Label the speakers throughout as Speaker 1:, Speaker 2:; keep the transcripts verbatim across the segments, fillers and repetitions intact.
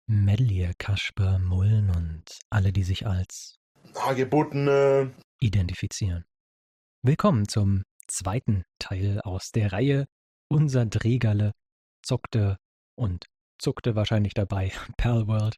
Speaker 1: Medlier, Kasper, Mullen und alle, die sich als
Speaker 2: Hagebuttene
Speaker 1: identifizieren. Willkommen zum zweiten Teil aus der Reihe Unser Drehgalle zockte und zuckte wahrscheinlich dabei Palworld.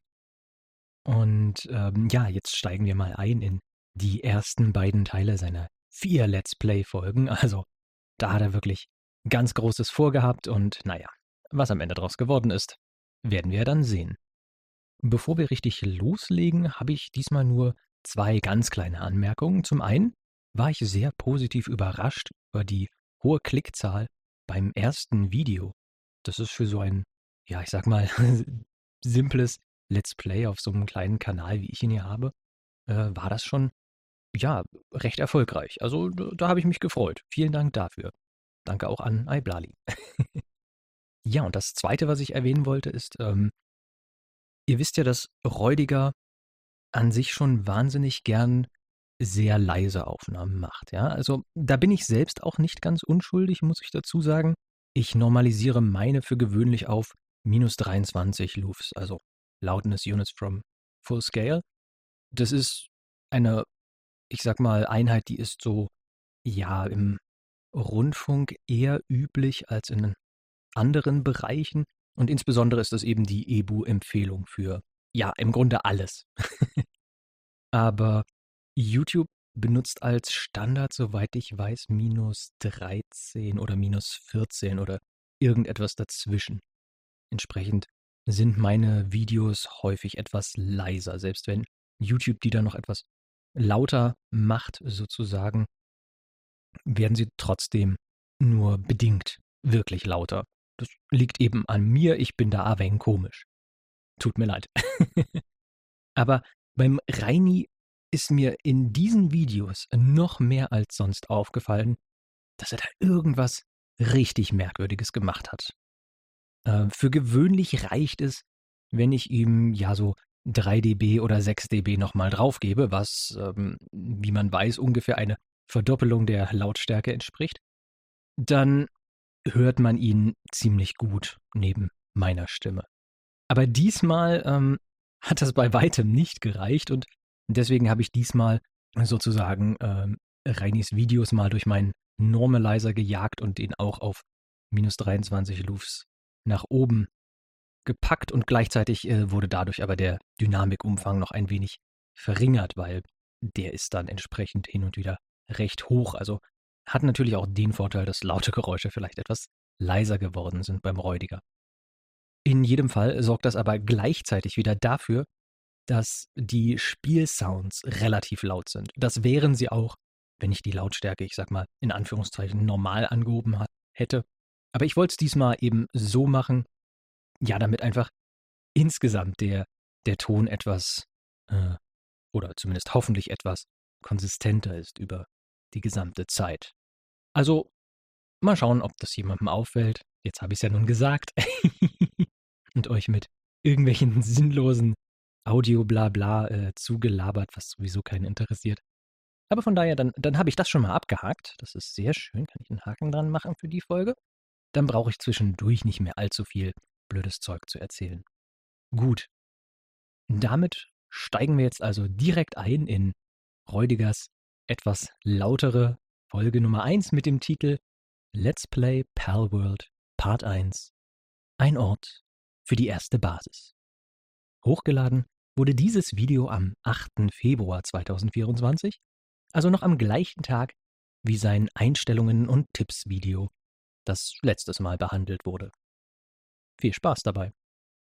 Speaker 1: Und ähm, ja, jetzt steigen wir mal ein in die ersten beiden Teile seiner vier Let's Play-Folgen. Also da hat er wirklich ganz Großes vorgehabt und naja, was am Ende draus geworden ist, werden wir dann sehen. Bevor wir richtig loslegen, habe ich diesmal nur zwei ganz kleine Anmerkungen. Zum einen war ich sehr positiv überrascht über die hohe Klickzahl beim ersten Video. Das ist für so ein, ja, ich sag mal, simples Let's Play auf so einem kleinen Kanal, wie ich ihn hier habe, äh, war das schon, ja, recht erfolgreich. Also da, da habe ich mich gefreut. Vielen Dank dafür. Danke auch an Iblali. Ja, und das Zweite, was ich erwähnen wollte, ist, ähm, ihr wisst ja, dass Räudiger an sich schon wahnsinnig gern sehr leise Aufnahmen macht, ja. Also da bin ich selbst auch nicht ganz unschuldig, muss ich dazu sagen. Ich normalisiere meine für gewöhnlich auf minus dreiundzwanzig Lufs, also Loudness Units from Full Scale. Das ist eine, ich sag mal, Einheit, die ist so, ja, im Rundfunk eher üblich als in anderen Bereichen. Und insbesondere ist das eben die E B U-Empfehlung für, ja, im Grunde alles. Aber YouTube benutzt als Standard, soweit ich weiß, minus dreizehn oder minus vierzehn oder irgendetwas dazwischen. Entsprechend sind meine Videos häufig etwas leiser, selbst wenn YouTube die dann noch etwas lauter macht, sozusagen, werden sie trotzdem nur bedingt wirklich lauter. Das liegt eben an mir, ich bin da ein wenig komisch. Tut mir leid. Aber beim Reini ist mir in diesen Videos noch mehr als sonst aufgefallen, dass er da irgendwas richtig Merkwürdiges gemacht hat. Äh, für gewöhnlich reicht es, wenn ich ihm ja so drei dB oder sechs dB nochmal draufgebe, was, ähm, wie man weiß, ungefähr eine Verdoppelung der Lautstärke entspricht. Dann hört man ihn ziemlich gut neben meiner Stimme. Aber diesmal ähm, hat das bei weitem nicht gereicht und deswegen habe ich diesmal sozusagen ähm, Reinis Videos mal durch meinen Normalizer gejagt und den auch auf minus dreiundzwanzig Lufs nach oben gepackt und gleichzeitig äh, wurde dadurch aber der Dynamikumfang noch ein wenig verringert, weil der ist dann entsprechend hin und wieder recht hoch. Also hat natürlich auch den Vorteil, dass laute Geräusche vielleicht etwas leiser geworden sind beim Räudiger. In jedem Fall sorgt das aber gleichzeitig wieder dafür, dass die Spielsounds relativ laut sind. Das wären sie auch, wenn ich die Lautstärke, ich sag mal, in Anführungszeichen normal angehoben hätte. Aber ich wollte es diesmal eben so machen, ja, damit einfach insgesamt der, der Ton etwas, äh, oder zumindest hoffentlich etwas konsistenter ist über die gesamte Zeit. Also, mal schauen, ob das jemandem auffällt. Jetzt habe ich es ja nun gesagt. Und euch mit irgendwelchen sinnlosen Audio-Blabla äh, zugelabert, was sowieso keinen interessiert. Aber von daher, dann, dann habe ich das schon mal abgehakt. Das ist sehr schön. Kann ich einen Haken dran machen für die Folge? Dann brauche ich zwischendurch nicht mehr allzu viel blödes Zeug zu erzählen. Gut. Damit steigen wir jetzt also direkt ein in Räudigers etwas lautere Folge Nummer eins mit dem Titel Let's Play Palworld Part eins. Ein Ort für die erste Basis. Hochgeladen wurde dieses Video am achten Februar zweitausendvierundzwanzig, also noch am gleichen Tag wie sein Einstellungen- und Tipps-Video, das letztes Mal behandelt wurde. Viel Spaß dabei.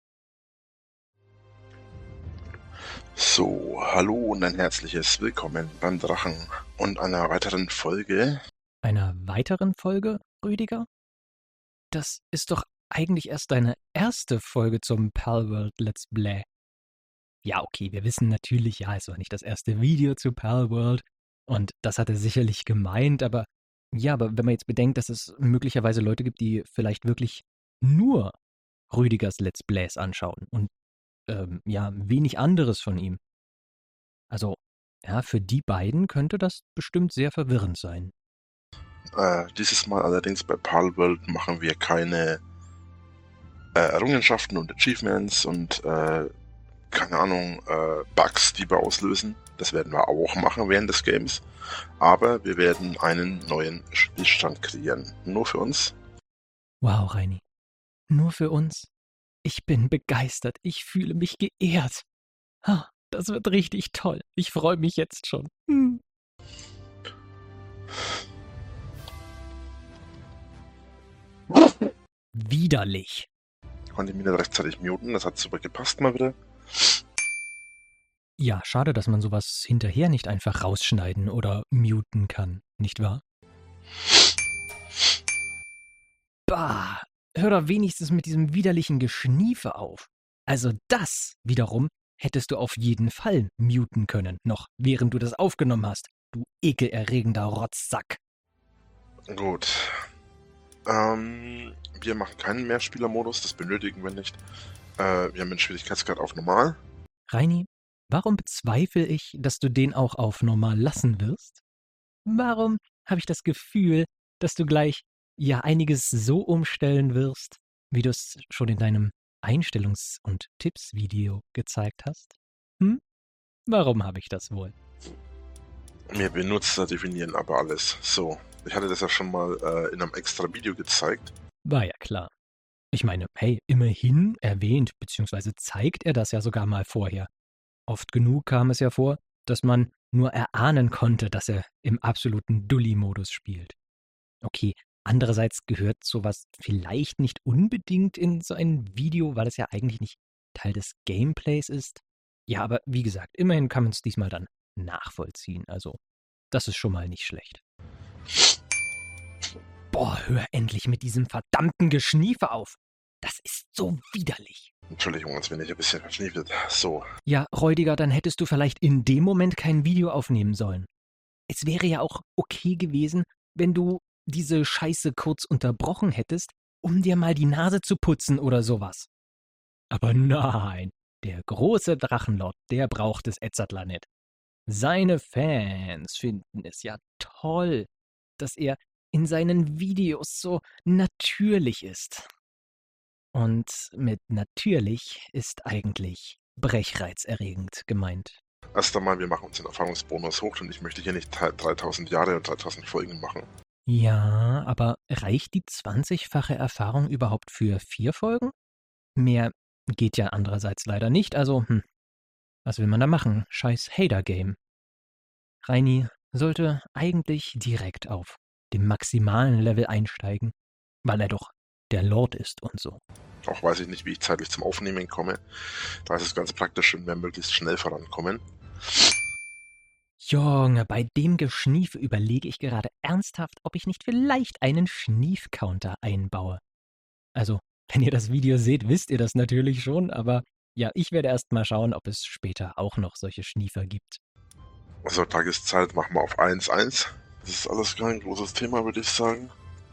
Speaker 2: So, hallo und ein herzliches Willkommen beim Drachen und einer weiteren Folge.
Speaker 1: Einer weiteren Folge, Rüdiger? Das ist doch eigentlich erst deine erste Folge zum Palworld Let's Play. Ja, okay, wir wissen natürlich, ja, es war nicht das erste Video zu Palworld und das hat er sicherlich gemeint, aber ja, aber wenn man jetzt bedenkt, dass es möglicherweise Leute gibt, die vielleicht wirklich nur Rüdigers Let's Plays anschauen und ähm, ja, wenig anderes von ihm. Also, ja, für die beiden könnte das bestimmt sehr verwirrend sein.
Speaker 2: Äh, dieses Mal allerdings bei Palworld machen wir keine äh, Errungenschaften und Achievements und äh, keine Ahnung, äh, Bugs, die wir auslösen. Das werden wir auch machen während des Games. Aber wir werden einen neuen Spielstand kreieren. Nur für uns.
Speaker 1: Wow, Reini. Nur für uns? Ich bin begeistert. Ich fühle mich geehrt. Ah, das wird richtig toll. Ich freue mich jetzt schon. Hm. Widerlich.
Speaker 2: Konnte ich mich nicht rechtzeitig muten. Das hat super gepasst mal wieder.
Speaker 1: Ja, schade, dass man sowas hinterher nicht einfach rausschneiden oder muten kann, nicht wahr? Bah, hör doch wenigstens mit diesem widerlichen Geschniefe auf. Also das wiederum hättest du auf jeden Fall muten können, noch während du das aufgenommen hast, du ekelerregender Rotzsack.
Speaker 2: Gut. Ähm, wir machen keinen Mehrspielermodus, das benötigen wir nicht. Äh, wir haben den Schwierigkeitsgrad auf normal.
Speaker 1: Reini, warum bezweifle ich, dass du den auch auf normal lassen wirst? Warum habe ich das Gefühl, dass du gleich ja einiges so umstellen wirst, wie du es schon in deinem Einstellungs- und Tipps-Video gezeigt hast? Hm? Warum habe ich das wohl?
Speaker 2: Wir Benutzer definieren aber alles. So, ich hatte das ja schon mal äh, in einem extra Video gezeigt.
Speaker 1: War ja klar. Ich meine, hey, immerhin erwähnt bzw. zeigt er das ja sogar mal vorher. Oft genug kam es ja vor, dass man nur erahnen konnte, dass er im absoluten Dulli-Modus spielt. Okay, andererseits gehört sowas vielleicht nicht unbedingt in so ein Video, weil es ja eigentlich nicht Teil des Gameplays ist. Ja, aber wie gesagt, immerhin kann man es diesmal dann nachvollziehen. Also, das ist schon mal nicht schlecht. Boah, hör endlich mit diesem verdammten Geschniefe auf. Das ist so widerlich.
Speaker 2: Entschuldigung, jetzt bin ich ein bisschen verschniefelt. So.
Speaker 1: Ja, Räudiger, dann hättest du vielleicht in dem Moment kein Video aufnehmen sollen. Es wäre ja auch okay gewesen, wenn du diese Scheiße kurz unterbrochen hättest, um dir mal die Nase zu putzen oder sowas. Aber nein, der große Drachenlord, der braucht es Edzardler nicht. Seine Fans finden es ja toll, dass er in seinen Videos so natürlich ist. Und mit natürlich ist eigentlich brechreizerregend gemeint.
Speaker 2: Erst einmal, wir machen uns den Erfahrungsbonus hoch und ich möchte hier nicht dreitausend Jahre und dreitausend Folgen machen.
Speaker 1: Ja, aber reicht die zwanzigfache Erfahrung überhaupt für vier Folgen? Mehr geht ja andererseits leider nicht, also, hm, was will man da machen? Scheiß Hater-Game. Reini sollte eigentlich direkt auf dem maximalen Level einsteigen, weil er doch der Lord ist und so.
Speaker 2: Auch weiß ich nicht, wie ich zeitlich zum Aufnehmen komme. Da ist es ganz praktisch, wenn wir möglichst schnell vorankommen.
Speaker 1: Junge, bei dem Geschniefe überlege ich gerade ernsthaft, ob ich nicht vielleicht einen Schnief-Counter einbaue. Also, wenn ihr das Video seht, wisst ihr das natürlich schon, aber ja, ich werde erst mal schauen, ob es später auch noch solche Schniefer gibt.
Speaker 2: Also Tageszeit machen wir auf eins eins. Das ist alles kein großes Thema, würde ich sagen.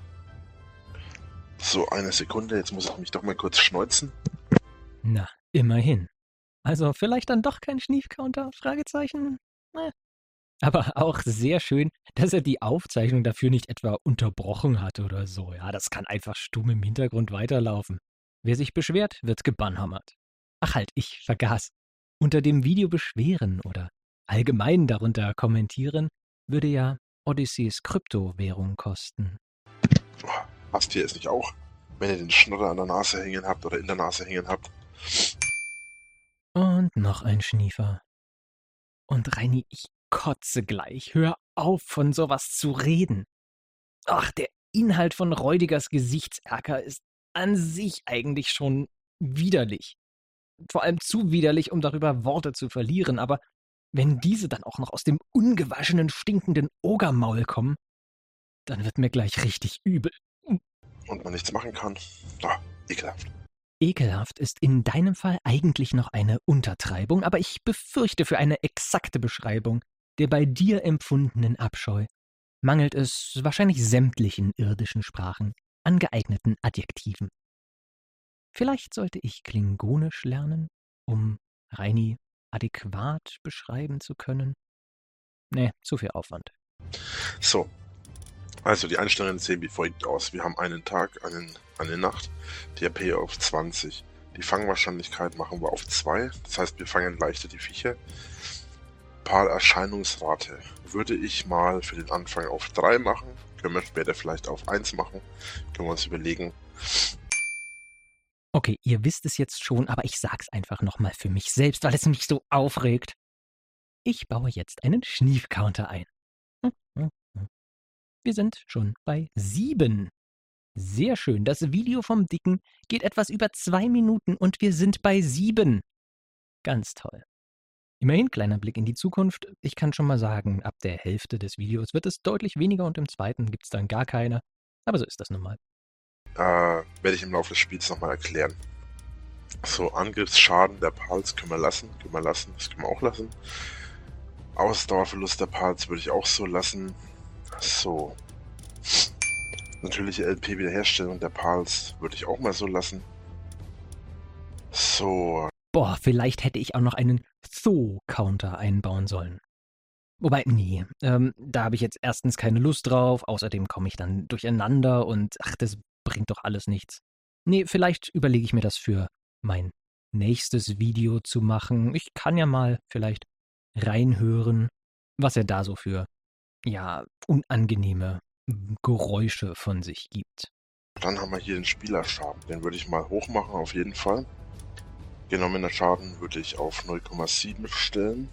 Speaker 2: So, eine Sekunde, jetzt muss ich mich doch mal kurz schneuzen.
Speaker 1: Na, immerhin. Also vielleicht dann doch kein Schnief-Counter? Fragezeichen? Eh. Aber auch sehr schön, dass er die Aufzeichnung dafür nicht etwa unterbrochen hat oder so. Ja, das kann einfach stumm im Hintergrund weiterlaufen. Wer sich beschwert, wird gebannhammert. Ach halt, ich vergaß. Unter dem Video beschweren oder allgemein darunter kommentieren, würde ja Odysseys Kryptowährung kosten.
Speaker 2: Oh, passt hier es nicht auch, wenn ihr den Schnurrer an der Nase hängen habt oder in der Nase hängen habt?
Speaker 1: Und noch ein Schniefer. Und Reini, ich kotze gleich. Hör auf, von sowas zu reden. Ach, der Inhalt von Räudigers Gesichtserker ist an sich eigentlich schon widerlich. Vor allem zu widerlich, um darüber Worte zu verlieren, aber wenn diese dann auch noch aus dem ungewaschenen, stinkenden Ogermaul kommen, dann wird mir gleich richtig übel.
Speaker 2: Und man nichts machen kann. Ah, ekelhaft.
Speaker 1: Ekelhaft ist in deinem Fall eigentlich noch eine Untertreibung, aber ich befürchte, für eine exakte Beschreibung der bei dir empfundenen Abscheu mangelt es wahrscheinlich sämtlichen irdischen Sprachen an geeigneten Adjektiven. Vielleicht sollte ich Klingonisch lernen, um Reini adäquat beschreiben zu können. Nee, zu viel Aufwand.
Speaker 2: So, Also die Einstellungen sehen wie folgt aus. Wir haben einen Tag, einen, eine Nacht, die R P auf zwanzig. Die Fangwahrscheinlichkeit machen wir auf zwei. Das heißt, wir fangen leichter die Viecher. Erscheinungsrate würde ich mal für den Anfang auf drei machen. Können wir später vielleicht auf eins machen. Können wir uns überlegen.
Speaker 1: Okay, ihr wisst es jetzt schon, aber ich sag's einfach nochmal für mich selbst, weil es mich so aufregt. Ich baue jetzt einen Schnief-Counter ein. Wir sind schon bei sieben. Sehr schön, das Video vom Dicken geht etwas über zwei Minuten und wir sind bei sieben. Ganz toll. Immerhin, kleiner Blick in die Zukunft. Ich kann schon mal sagen, ab der Hälfte des Videos wird es deutlich weniger und im zweiten gibt es dann gar keine. Aber so ist das nun mal.
Speaker 2: Äh, werde ich im Laufe des Spiels nochmal erklären. So, Angriffsschaden der Pals können wir lassen. Können wir lassen, das können wir auch lassen. Ausdauerverlust der Pals würde ich auch so lassen. So. Natürliche L P-Wiederherstellung der Pals würde ich auch mal so lassen. So.
Speaker 1: Boah, vielleicht hätte ich auch noch einen Tho-Counter einbauen sollen. Wobei, nee, ähm, da habe ich jetzt erstens keine Lust drauf, außerdem komme ich dann durcheinander und ach, das bringt doch alles nichts. Nee, vielleicht überlege ich mir das für mein nächstes Video zu machen. Ich kann ja mal vielleicht reinhören, was er da so für, ja, unangenehme Geräusche von sich gibt.
Speaker 2: Dann haben wir hier den Spielerschaden. Den würde ich mal hoch machen, auf jeden Fall. Genommener Schaden würde ich auf null Komma sieben stellen.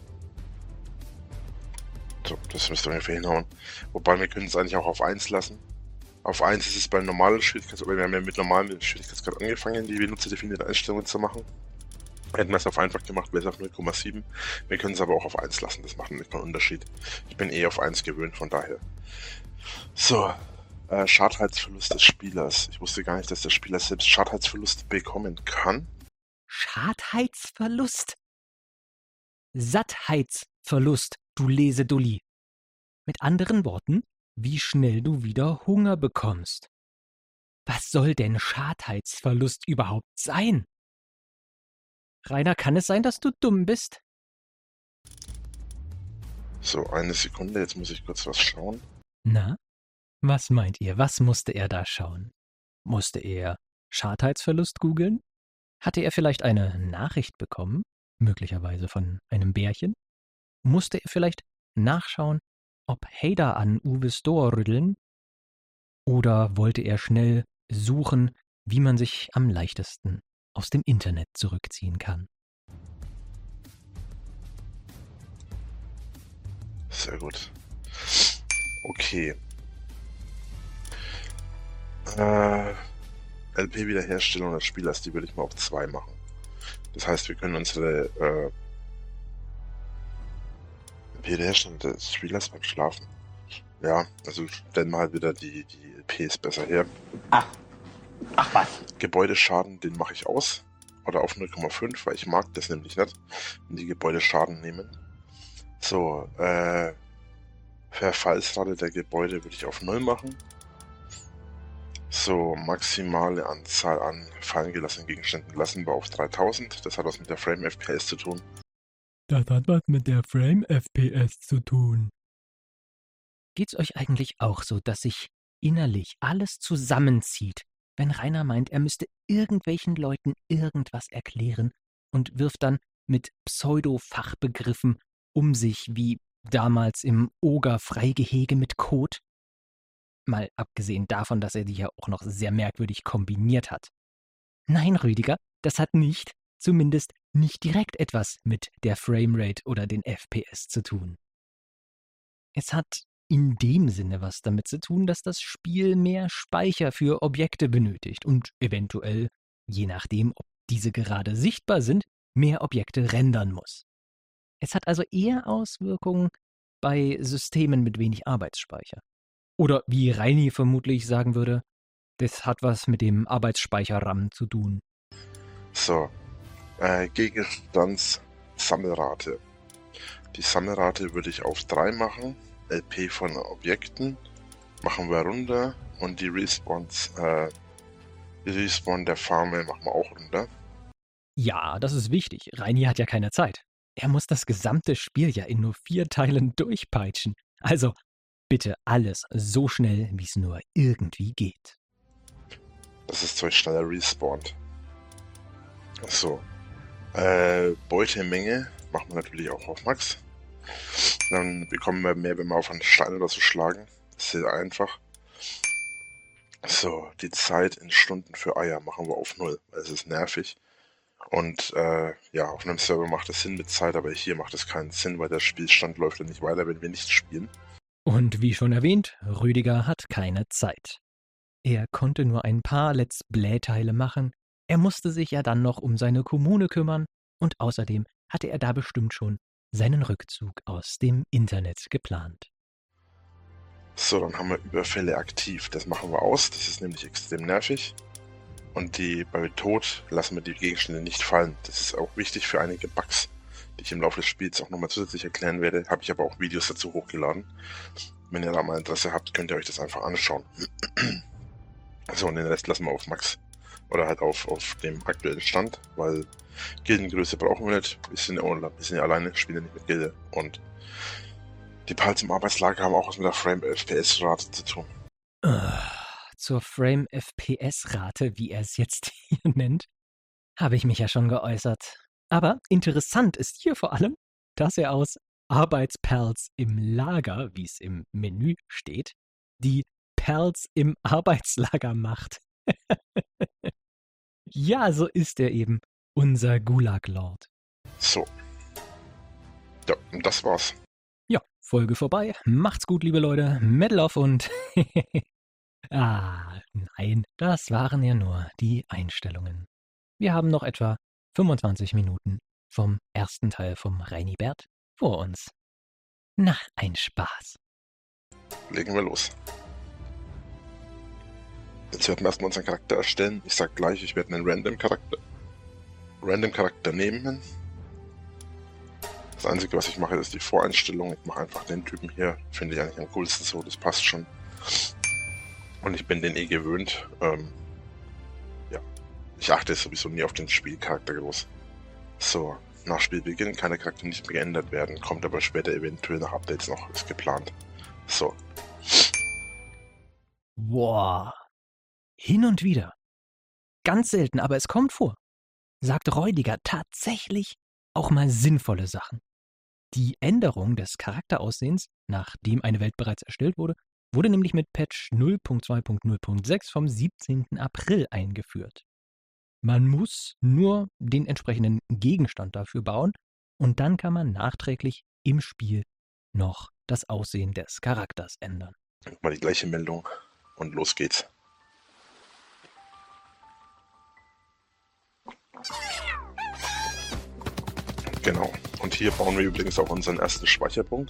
Speaker 2: So, das müsste ungefähr hinhauen. Wobei, wir können es eigentlich auch auf eins lassen. Auf eins ist es beim normalen Schwierigkeitsgrad, wir haben ja mit normalen Schwierigkeitsgrad angefangen, die benutzerdefinierte Einstellungen zu machen. Hätten wir es auf einfach gemacht, wäre es auf null Komma sieben. Wir können es aber auch auf eins lassen, das macht nicht mal einen Unterschied. Ich bin eh auf eins gewöhnt, von daher. So, äh, Schadheitsverlust des Spielers. Ich wusste gar nicht, dass der Spieler selbst Schadheitsverlust bekommen kann.
Speaker 1: Schadheitsverlust? Sattheitsverlust, du Lesedulli. Mit anderen Worten, wie schnell du wieder Hunger bekommst. Was soll denn Schadheitsverlust überhaupt sein? Rainer, kann es sein, dass du dumm bist?
Speaker 2: So, eine Sekunde, jetzt muss ich kurz was schauen.
Speaker 1: Na, was meint ihr? Was musste er da schauen? Musste er Schadheitsverlust googeln? Hatte er vielleicht eine Nachricht bekommen? Möglicherweise von einem Bärchen? Musste er vielleicht nachschauen, ob Hader an Uwes Door rütteln? Oder wollte er schnell suchen, wie man sich am leichtesten aus dem Internet zurückziehen kann?
Speaker 2: Sehr gut. Okay. Äh, L P-Wiederherstellung des Spielers, die würde ich mal auf zwei machen. Das heißt, wir können unsere äh, L P-Wiederherstellung des Spielers beim Schlafen. Ja, also stellen wir halt wieder die, die L Ps besser her.
Speaker 3: Ach. Ach was.
Speaker 2: Gebäudeschaden, den mache ich aus. Oder auf null Komma fünf, weil ich mag das nämlich nicht, wenn die Gebäudeschaden nehmen. So, äh, Verfallsrate der Gebäude würde ich auf null machen. So, maximale Anzahl an fallen gelassenen Gegenständen lassen wir auf dreitausend. Das hat was mit der Frame-F P S zu tun.
Speaker 1: Das hat was mit der Frame-F P S zu tun. Geht's euch eigentlich auch so, dass sich innerlich alles zusammenzieht, wenn Rainer meint, er müsste irgendwelchen Leuten irgendwas erklären und wirft dann mit Pseudo-Fachbegriffen um sich wie damals im Oger-Freigehege mit Kot? Mal abgesehen davon, dass er die ja auch noch sehr merkwürdig kombiniert hat. Nein, Rüdiger, das hat nicht, zumindest nicht direkt etwas mit der Framerate oder den F P S zu tun. Es hat in dem Sinne was damit zu tun, dass das Spiel mehr Speicher für Objekte benötigt und eventuell, je nachdem, ob diese gerade sichtbar sind, mehr Objekte rendern muss. Es hat also eher Auswirkungen bei Systemen mit wenig Arbeitsspeicher. Oder wie Reini vermutlich sagen würde, das hat was mit dem Arbeitsspeicher-RAM zu tun.
Speaker 2: So, äh, Gegenstandssammelrate. Die Sammelrate würde ich auf drei machen. L P von Objekten machen wir runter und die Respawns, äh, die Respawn der Farme machen wir auch runter.
Speaker 1: Ja, das ist wichtig. Reini hat ja keine Zeit. Er muss das gesamte Spiel ja in nur vier Teilen durchpeitschen. Also, bitte alles so schnell, wie es nur irgendwie geht.
Speaker 2: Dass das Zeug schneller respawnt. So. Äh, Beutemenge machen wir natürlich auch auf Max. Dann bekommen wir mehr, wenn wir auf einen Stein oder so schlagen. Das ist sehr einfach. So, die Zeit in Stunden für Eier machen wir auf null, weil es ist nervig. Und äh, ja, auf einem Server macht es Sinn mit Zeit, aber hier macht es keinen Sinn, weil der Spielstand läuft dann nicht weiter, wenn wir nicht spielen.
Speaker 1: Und wie schon erwähnt, Rüdiger hat keine Zeit. Er konnte nur ein paar Let's Play-Teile machen, er musste sich ja dann noch um seine Kommune kümmern und außerdem hatte er da bestimmt schon seinen Rückzug aus dem Internet geplant.
Speaker 2: So, dann haben wir Überfälle aktiv. Das machen wir aus, das ist nämlich extrem nervig. Und die bei Tod lassen wir die Gegenstände nicht fallen. Das ist auch wichtig für einige Bugs, die ich im Laufe des Spiels auch nochmal zusätzlich erklären werde. Habe ich aber auch Videos dazu hochgeladen. Wenn ihr da mal Interesse habt, könnt ihr euch das einfach anschauen. So, und den Rest lassen wir auf Max. Oder halt auf, auf dem aktuellen Stand, weil Gildengröße brauchen wir nicht. Wir sind ja, wir sind ja alleine, spielen ja nicht mit Gilde. Und die Pals im Arbeitslager haben auch was mit der Frame-F P S-Rate zu tun.
Speaker 1: Uh, zur Frame-F P S-Rate, wie er es jetzt hier nennt, habe ich mich ja schon geäußert. Aber interessant ist hier vor allem, dass er aus Arbeitspals im Lager, wie es im Menü steht, die Pals im Arbeitslager macht. Ja, so ist er eben, unser Gulag-Lord.
Speaker 2: So. Ja, und das war's.
Speaker 1: Ja, Folge vorbei. Macht's gut, liebe Leute. Metal off und... ah, nein, das waren ja nur die Einstellungen. Wir haben noch etwa fünfundzwanzig Minuten vom ersten Teil vom Reinibert vor uns. Na, ein Spaß.
Speaker 2: Legen wir los. Jetzt werden wir erstmal unseren Charakter erstellen. Ich sag gleich, ich werde einen Random-Charakter Random-Charakter nehmen. Das Einzige, was ich mache, ist die Voreinstellung. Ich mache einfach den Typen hier. Finde ich eigentlich am coolsten so, das passt schon. Und ich bin den eh gewöhnt. Ähm, ja, ich achte sowieso nie auf den Spielcharakter groß. So, nach Spielbeginn kann der Charakter nicht mehr geändert werden, kommt aber später eventuell nach Updates noch, ist geplant. So.
Speaker 1: Wow. Hin und wieder. Ganz selten, aber es kommt vor. Sagt Räudiger tatsächlich auch mal sinnvolle Sachen. Die Änderung des Charakteraussehens, nachdem eine Welt bereits erstellt wurde, wurde nämlich mit Patch null Punkt zwei Punkt null Punkt sechs vom siebzehnten April eingeführt. Man muss nur den entsprechenden Gegenstand dafür bauen und dann kann man nachträglich im Spiel noch das Aussehen des Charakters ändern.
Speaker 2: Mal die gleiche Meldung und los geht's. Genau. Und hier bauen wir übrigens auch unseren ersten Speicherpunkt.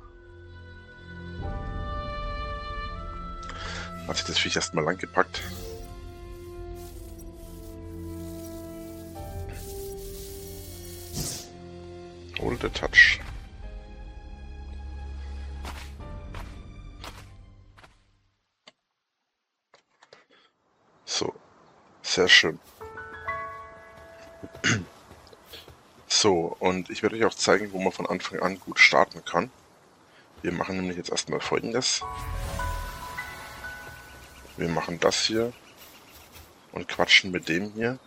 Speaker 2: Hat sich das Viech erstmal lang gepackt. Hold the touch. So. Sehr schön. So, und ich werde euch auch zeigen, wo man von Anfang an gut starten kann. Wir machen nämlich jetzt erstmal Folgendes. Wir machen das hier und quatschen mit dem hier.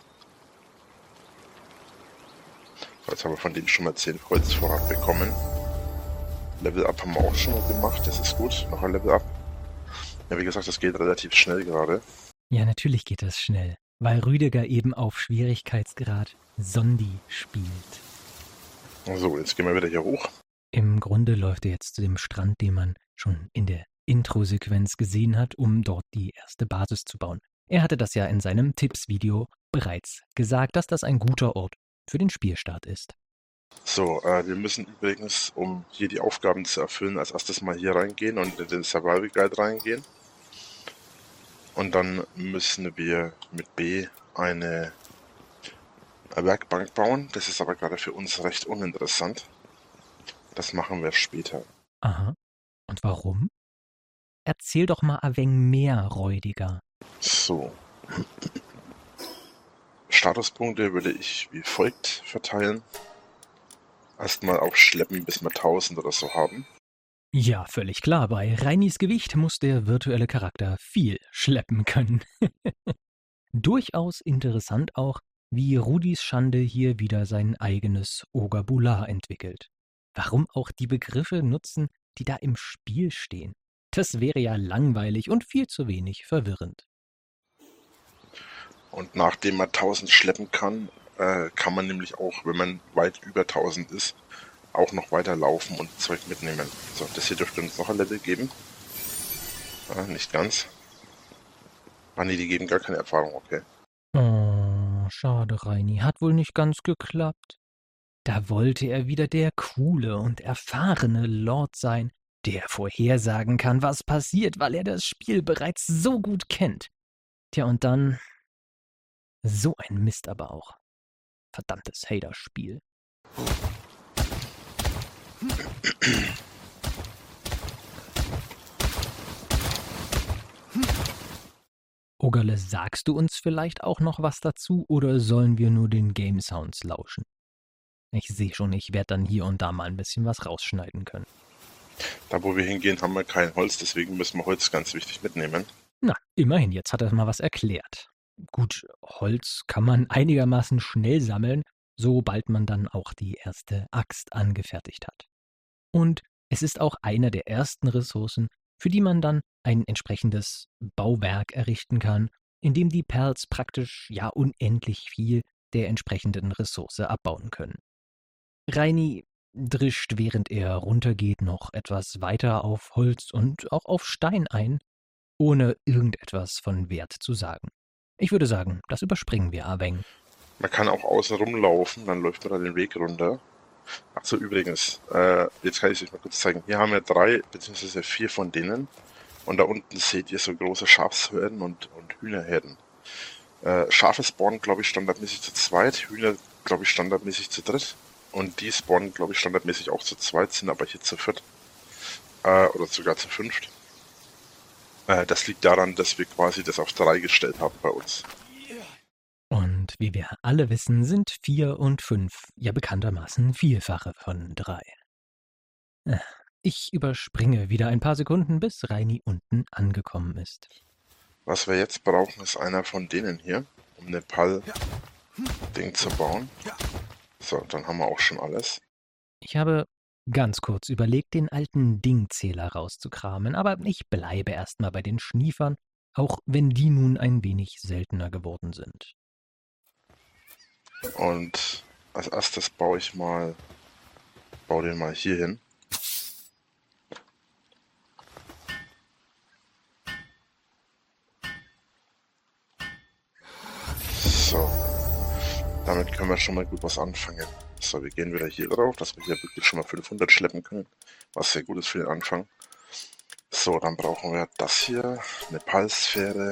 Speaker 2: So, jetzt haben wir von dem schon mal zehn Holz vorab bekommen. Level Up haben wir auch schon mal gemacht, das ist gut. Noch ein Level Up. Ja, wie gesagt, das geht relativ schnell gerade.
Speaker 1: Ja, natürlich geht das schnell, weil Rüdiger eben auf Schwierigkeitsgrad Sondi spielt.
Speaker 2: So, jetzt gehen wir wieder hier hoch.
Speaker 1: Im Grunde läuft er jetzt zu dem Strand, den man schon in der Intro-Sequenz gesehen hat, um dort die erste Basis zu bauen. Er hatte das ja in seinem Tipps-Video bereits gesagt, dass das ein guter Ort für den Spielstart ist.
Speaker 2: So, äh, wir müssen übrigens, um hier die Aufgaben zu erfüllen, als erstes mal hier reingehen und in den Survival Guide reingehen. Und dann müssen wir mit B eine Werkbank bauen. Das ist aber gerade für uns recht uninteressant. Das machen wir später.
Speaker 1: Aha. Und warum? Erzähl doch mal ein wenig mehr, Räudiger.
Speaker 2: So. Statuspunkte würde ich wie folgt verteilen. Erstmal aufschleppen, bis wir tausend oder so haben.
Speaker 1: Ja, völlig klar. Bei Reinis Gewicht muss der virtuelle Charakter viel schleppen können. Durchaus interessant auch, wie Rudis Schande hier wieder sein eigenes Vokabular entwickelt. Warum auch die Begriffe nutzen, die da im Spiel stehen? Das wäre ja langweilig und viel zu wenig verwirrend.
Speaker 2: Und nachdem man tausend schleppen kann, äh, kann man nämlich auch, wenn man weit über tausend ist, auch noch weiter laufen und Zeug mitnehmen. So, das hier dürfte uns noch ein Level geben. Ah, nicht ganz. Ah nee, die geben gar keine Erfahrung, okay.
Speaker 1: Oh, schade, Reini. Hat wohl nicht ganz geklappt. Da wollte er wieder der coole und erfahrene Lord sein, der vorhersagen kann, was passiert, weil er das Spiel bereits so gut kennt. Tja, und dann so ein Mist aber auch. Verdammtes Hater-Spiel. Ogerle, sagst du uns vielleicht auch noch was dazu oder sollen wir nur den Game Sounds lauschen? Ich sehe schon, ich werde dann hier und da mal ein bisschen was rausschneiden können.
Speaker 2: Da wo wir hingehen, haben wir kein Holz, deswegen müssen wir Holz ganz wichtig mitnehmen.
Speaker 1: Na, immerhin, jetzt hat er mal was erklärt. Gut, Holz kann man einigermaßen schnell sammeln, sobald man dann auch die erste Axt angefertigt hat. Und es ist auch eine der ersten Ressourcen, für die man dann ein entsprechendes Bauwerk errichten kann, in dem die Perls praktisch ja unendlich viel der entsprechenden Ressource abbauen können. Reini drischt, während er runtergeht, noch etwas weiter auf Holz und auch auf Stein ein, ohne irgendetwas von Wert zu sagen. Ich würde sagen, das überspringen wir Aveng.
Speaker 2: Man kann auch außen rumlaufen, dann läuft man da den Weg runter. Achso, übrigens, äh, jetzt kann ich euch mal kurz zeigen. Hier haben wir drei bzw. vier von denen. Und da unten seht ihr so große Schafsherden und, und Hühnerherden. Äh, Schafe spawnen, glaube ich, standardmäßig zu zweit. Hühner, glaube ich, standardmäßig zu dritt. Und die spawnen, glaube ich, standardmäßig auch zu zweit, sind aber hier zu viert. Äh, oder sogar zu fünft. Äh, das liegt daran, dass wir quasi das auf drei gestellt haben bei uns.
Speaker 1: Und wie wir alle wissen, sind vier und fünf ja bekanntermaßen Vielfache von drei. Ich überspringe wieder ein paar Sekunden, bis Reini unten angekommen ist.
Speaker 2: Was wir jetzt brauchen, ist einer von denen hier, um eine Pall-Ding zu bauen. So, dann haben wir auch schon alles.
Speaker 1: Ich habe ganz kurz überlegt, den alten Dingzähler rauszukramen, aber ich bleibe erstmal bei den Schniefern, auch wenn die nun ein wenig seltener geworden sind.
Speaker 2: Und als erstes baue ich mal, baue den mal hier hin. So, damit können wir schon mal gut was anfangen. So, wir gehen wieder hier drauf, dass wir hier wirklich schon mal fünfhundert schleppen können, was sehr gut ist für den Anfang. So, dann brauchen wir das hier, eine Pallsphäre.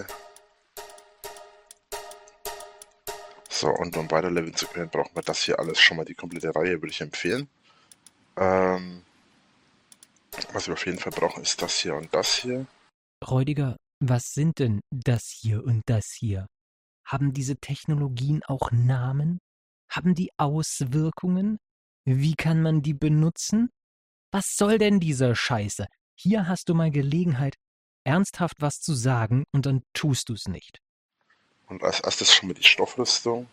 Speaker 2: So, und um weiter leveln zu können, brauchen wir das hier alles schon mal, die komplette Reihe würde ich empfehlen. Ähm, was wir auf jeden Fall brauchen, ist das hier und das hier.
Speaker 1: Räudiger, was sind denn das hier und das hier? Haben diese Technologien auch Namen? Haben die Auswirkungen? Wie kann man die benutzen? Was soll denn dieser Scheiße? Hier hast du mal Gelegenheit, ernsthaft was zu sagen und dann tust du es nicht.
Speaker 2: Und als erstes schon mal die Stoffrüstung,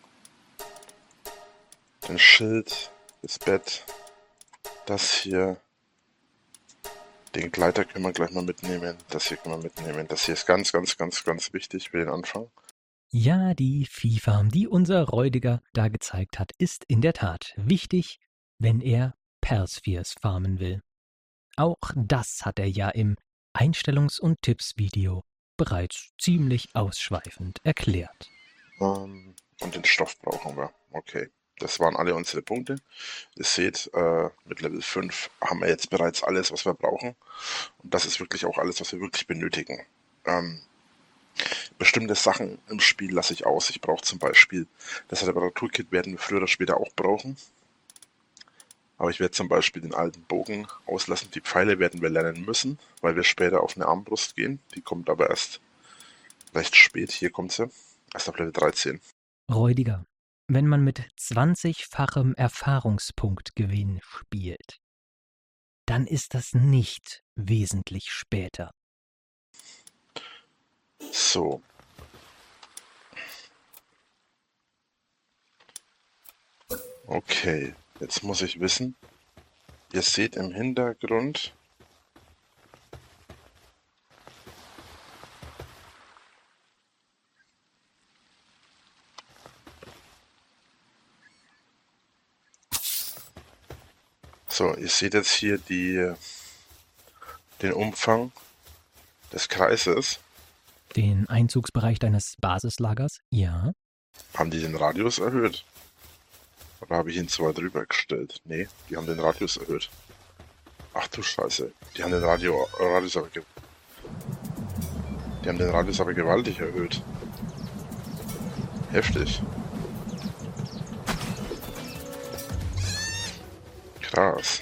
Speaker 2: den Schild, das Bett, das hier, den Gleiter können wir gleich mal mitnehmen, das hier können wir mitnehmen. Das hier ist ganz, ganz, ganz, ganz wichtig für den Anfang.
Speaker 1: Ja, die Viehfarm, die unser Räudiger da gezeigt hat, ist in der Tat wichtig, wenn er Perlspheres farmen will. Auch das hat er ja im Einstellungs- und Tipps-Video bereits ziemlich ausschweifend erklärt.
Speaker 2: Um, und den Stoff brauchen wir. Okay, das waren alle unsere Punkte. Ihr seht, äh, mit Level fünf haben wir jetzt bereits alles, was wir brauchen. Und das ist wirklich auch alles, was wir wirklich benötigen. Ähm, bestimmte Sachen im Spiel lasse ich aus. Ich brauche zum Beispiel, das Reparaturkit werden wir früher oder später auch brauchen. Aber ich werde zum Beispiel den alten Bogen auslassen. Die Pfeile werden wir lernen müssen, weil wir später auf eine Armbrust gehen. Die kommt aber erst recht spät. Hier kommt sie. Erst auf Level dreizehn.
Speaker 1: Räudiger, wenn man mit zwanzigfachem Erfahrungspunktgewinn spielt, dann ist das nicht wesentlich später.
Speaker 2: So. Okay, jetzt muss ich wissen, ihr seht im Hintergrund So, ihr seht jetzt hier die, den Umfang des Kreises.
Speaker 1: Den Einzugsbereich deines Basislagers? Ja.
Speaker 2: Haben die den Radius erhöht? Oder habe ich ihn zu weit drüber gestellt? Nee, die haben den Radius erhöht. Ach du Scheiße. Die haben den Radio, Radius aber ge Die haben den Radius aber gewaltig erhöht. Heftig. Krass.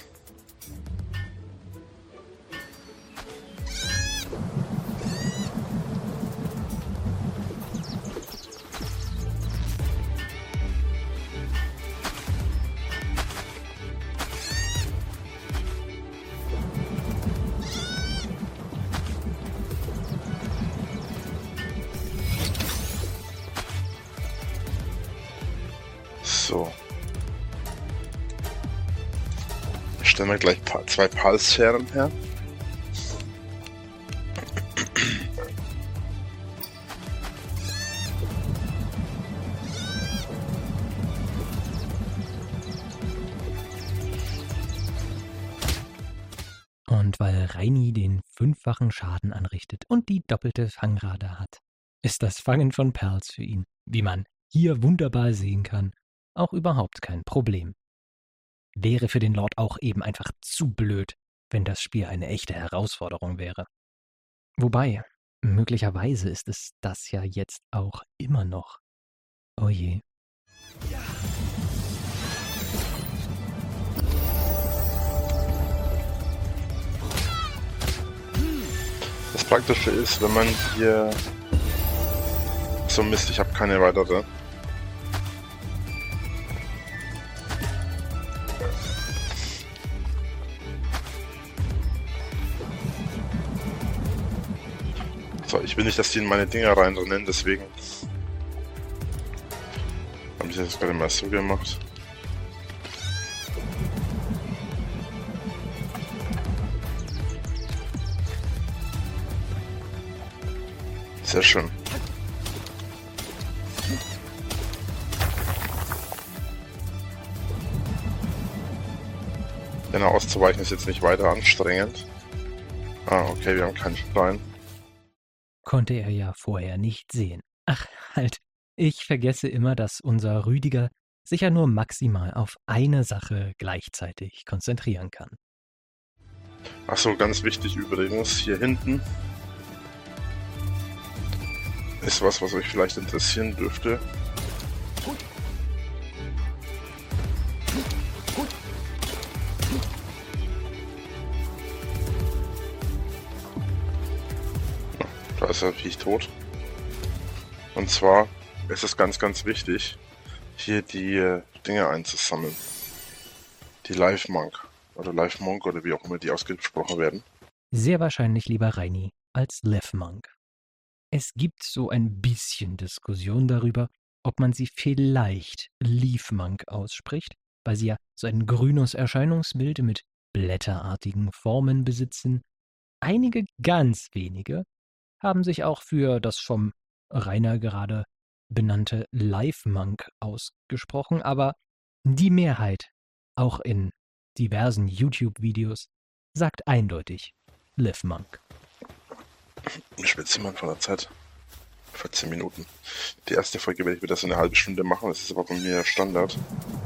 Speaker 2: So. Stellen wir gleich pa zwei Pulse-Scheren her.
Speaker 1: Und weil Reini den fünffachen Schaden anrichtet und die doppelte Fangrate hat, ist das Fangen von Perls für ihn, wie man hier wunderbar sehen kann, auch überhaupt kein Problem. Wäre für den Lord auch eben einfach zu blöd, wenn das Spiel eine echte Herausforderung wäre. Wobei, möglicherweise ist es das ja jetzt auch immer noch. Oh je.
Speaker 2: Das Praktische ist, wenn man hier... So Mist, ich habe keine weitere. So, ich will nicht, dass die in meine Dinger reinrennen, deswegen habe ich das gerade mal so gemacht. Sehr schön. Genau, auszuweichen ist jetzt nicht weiter anstrengend. Ah, okay, wir haben keinen Stein.
Speaker 1: Konnte er ja vorher nicht sehen. Ach, halt, ich vergesse immer, dass unser Rüdiger sich ja nur maximal auf eine Sache gleichzeitig konzentrieren kann.
Speaker 2: Ach so, ganz wichtig übrigens, hier hinten ist was, was euch vielleicht interessieren dürfte. Da ist er Viech tot. Und zwar ist es ganz, ganz wichtig, hier die äh, Dinge einzusammeln. Die Live Monk oder Live Monk oder wie auch immer die ausgesprochen werden.
Speaker 1: Sehr wahrscheinlich lieber Reini als Lev Monk. Es gibt so ein bisschen Diskussion darüber, ob man sie vielleicht Leaf Monk ausspricht, weil sie ja so ein grünes Erscheinungsbild mit blätterartigen Formen besitzen. Einige, ganz wenige, haben sich auch für das vom Rainer gerade benannte Live Monk ausgesprochen, aber die Mehrheit, auch in diversen YouTube-Videos, sagt eindeutig Liv Monk.
Speaker 2: Ich schwitze mal von der Zeit. vierzehn Minuten. Die erste Folge werde ich wieder so eine halbe Stunde machen, das ist aber bei mir Standard.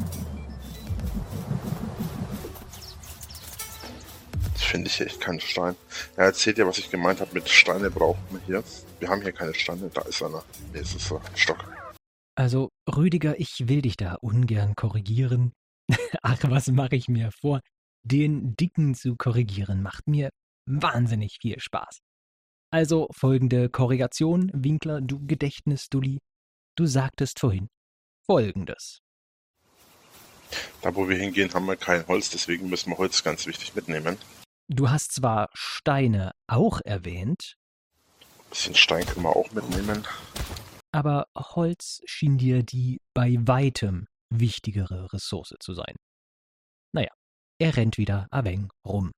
Speaker 2: Jetzt finde ich hier echt keinen Stein. Ja, erzählt ja, was ich gemeint habe mit Steine brauchen wir hier. Wir haben hier keine Steine, da ist einer. Nee, es ist ein Stock.
Speaker 1: Also, Rüdiger, ich will dich da ungern korrigieren. Ach, was mache ich mir vor? Den Dicken zu korrigieren macht mir wahnsinnig viel Spaß. Also folgende Korrigation, Winkler, du Gedächtnisdulli. Du sagtest vorhin Folgendes.
Speaker 2: Da, wo wir hingehen, haben wir kein Holz, deswegen müssen wir Holz ganz wichtig mitnehmen.
Speaker 1: Du hast zwar Steine auch erwähnt,
Speaker 2: Ein bisschen Stein können wir auch mitnehmen.
Speaker 1: aber Holz schien dir die bei weitem wichtigere Ressource zu sein. Naja, er rennt wieder Aveng rum.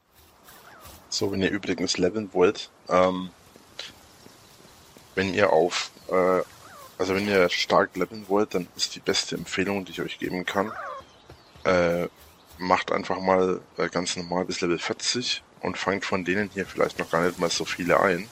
Speaker 2: So, wenn ihr übrigens leveln wollt, ähm, wenn ihr auf, äh, also wenn ihr stark leveln wollt, dann ist die beste Empfehlung, die ich euch geben kann, äh, macht einfach mal äh, ganz normal bis Level vierzig und fangt von denen hier vielleicht noch gar nicht mal so viele ein,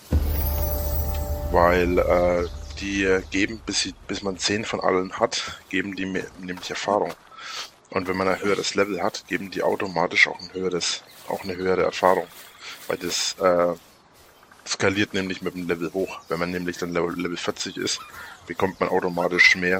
Speaker 2: weil äh, die geben, bis, sie, bis man zehn von allen hat, geben die mir nämlich Erfahrung. Und wenn man ein höheres Level hat, geben die automatisch auch ein höheres, auch eine höhere Erfahrung. Weil das äh, skaliert nämlich mit dem Level hoch. Wenn man nämlich dann Level, Level vierzig ist, bekommt man automatisch mehr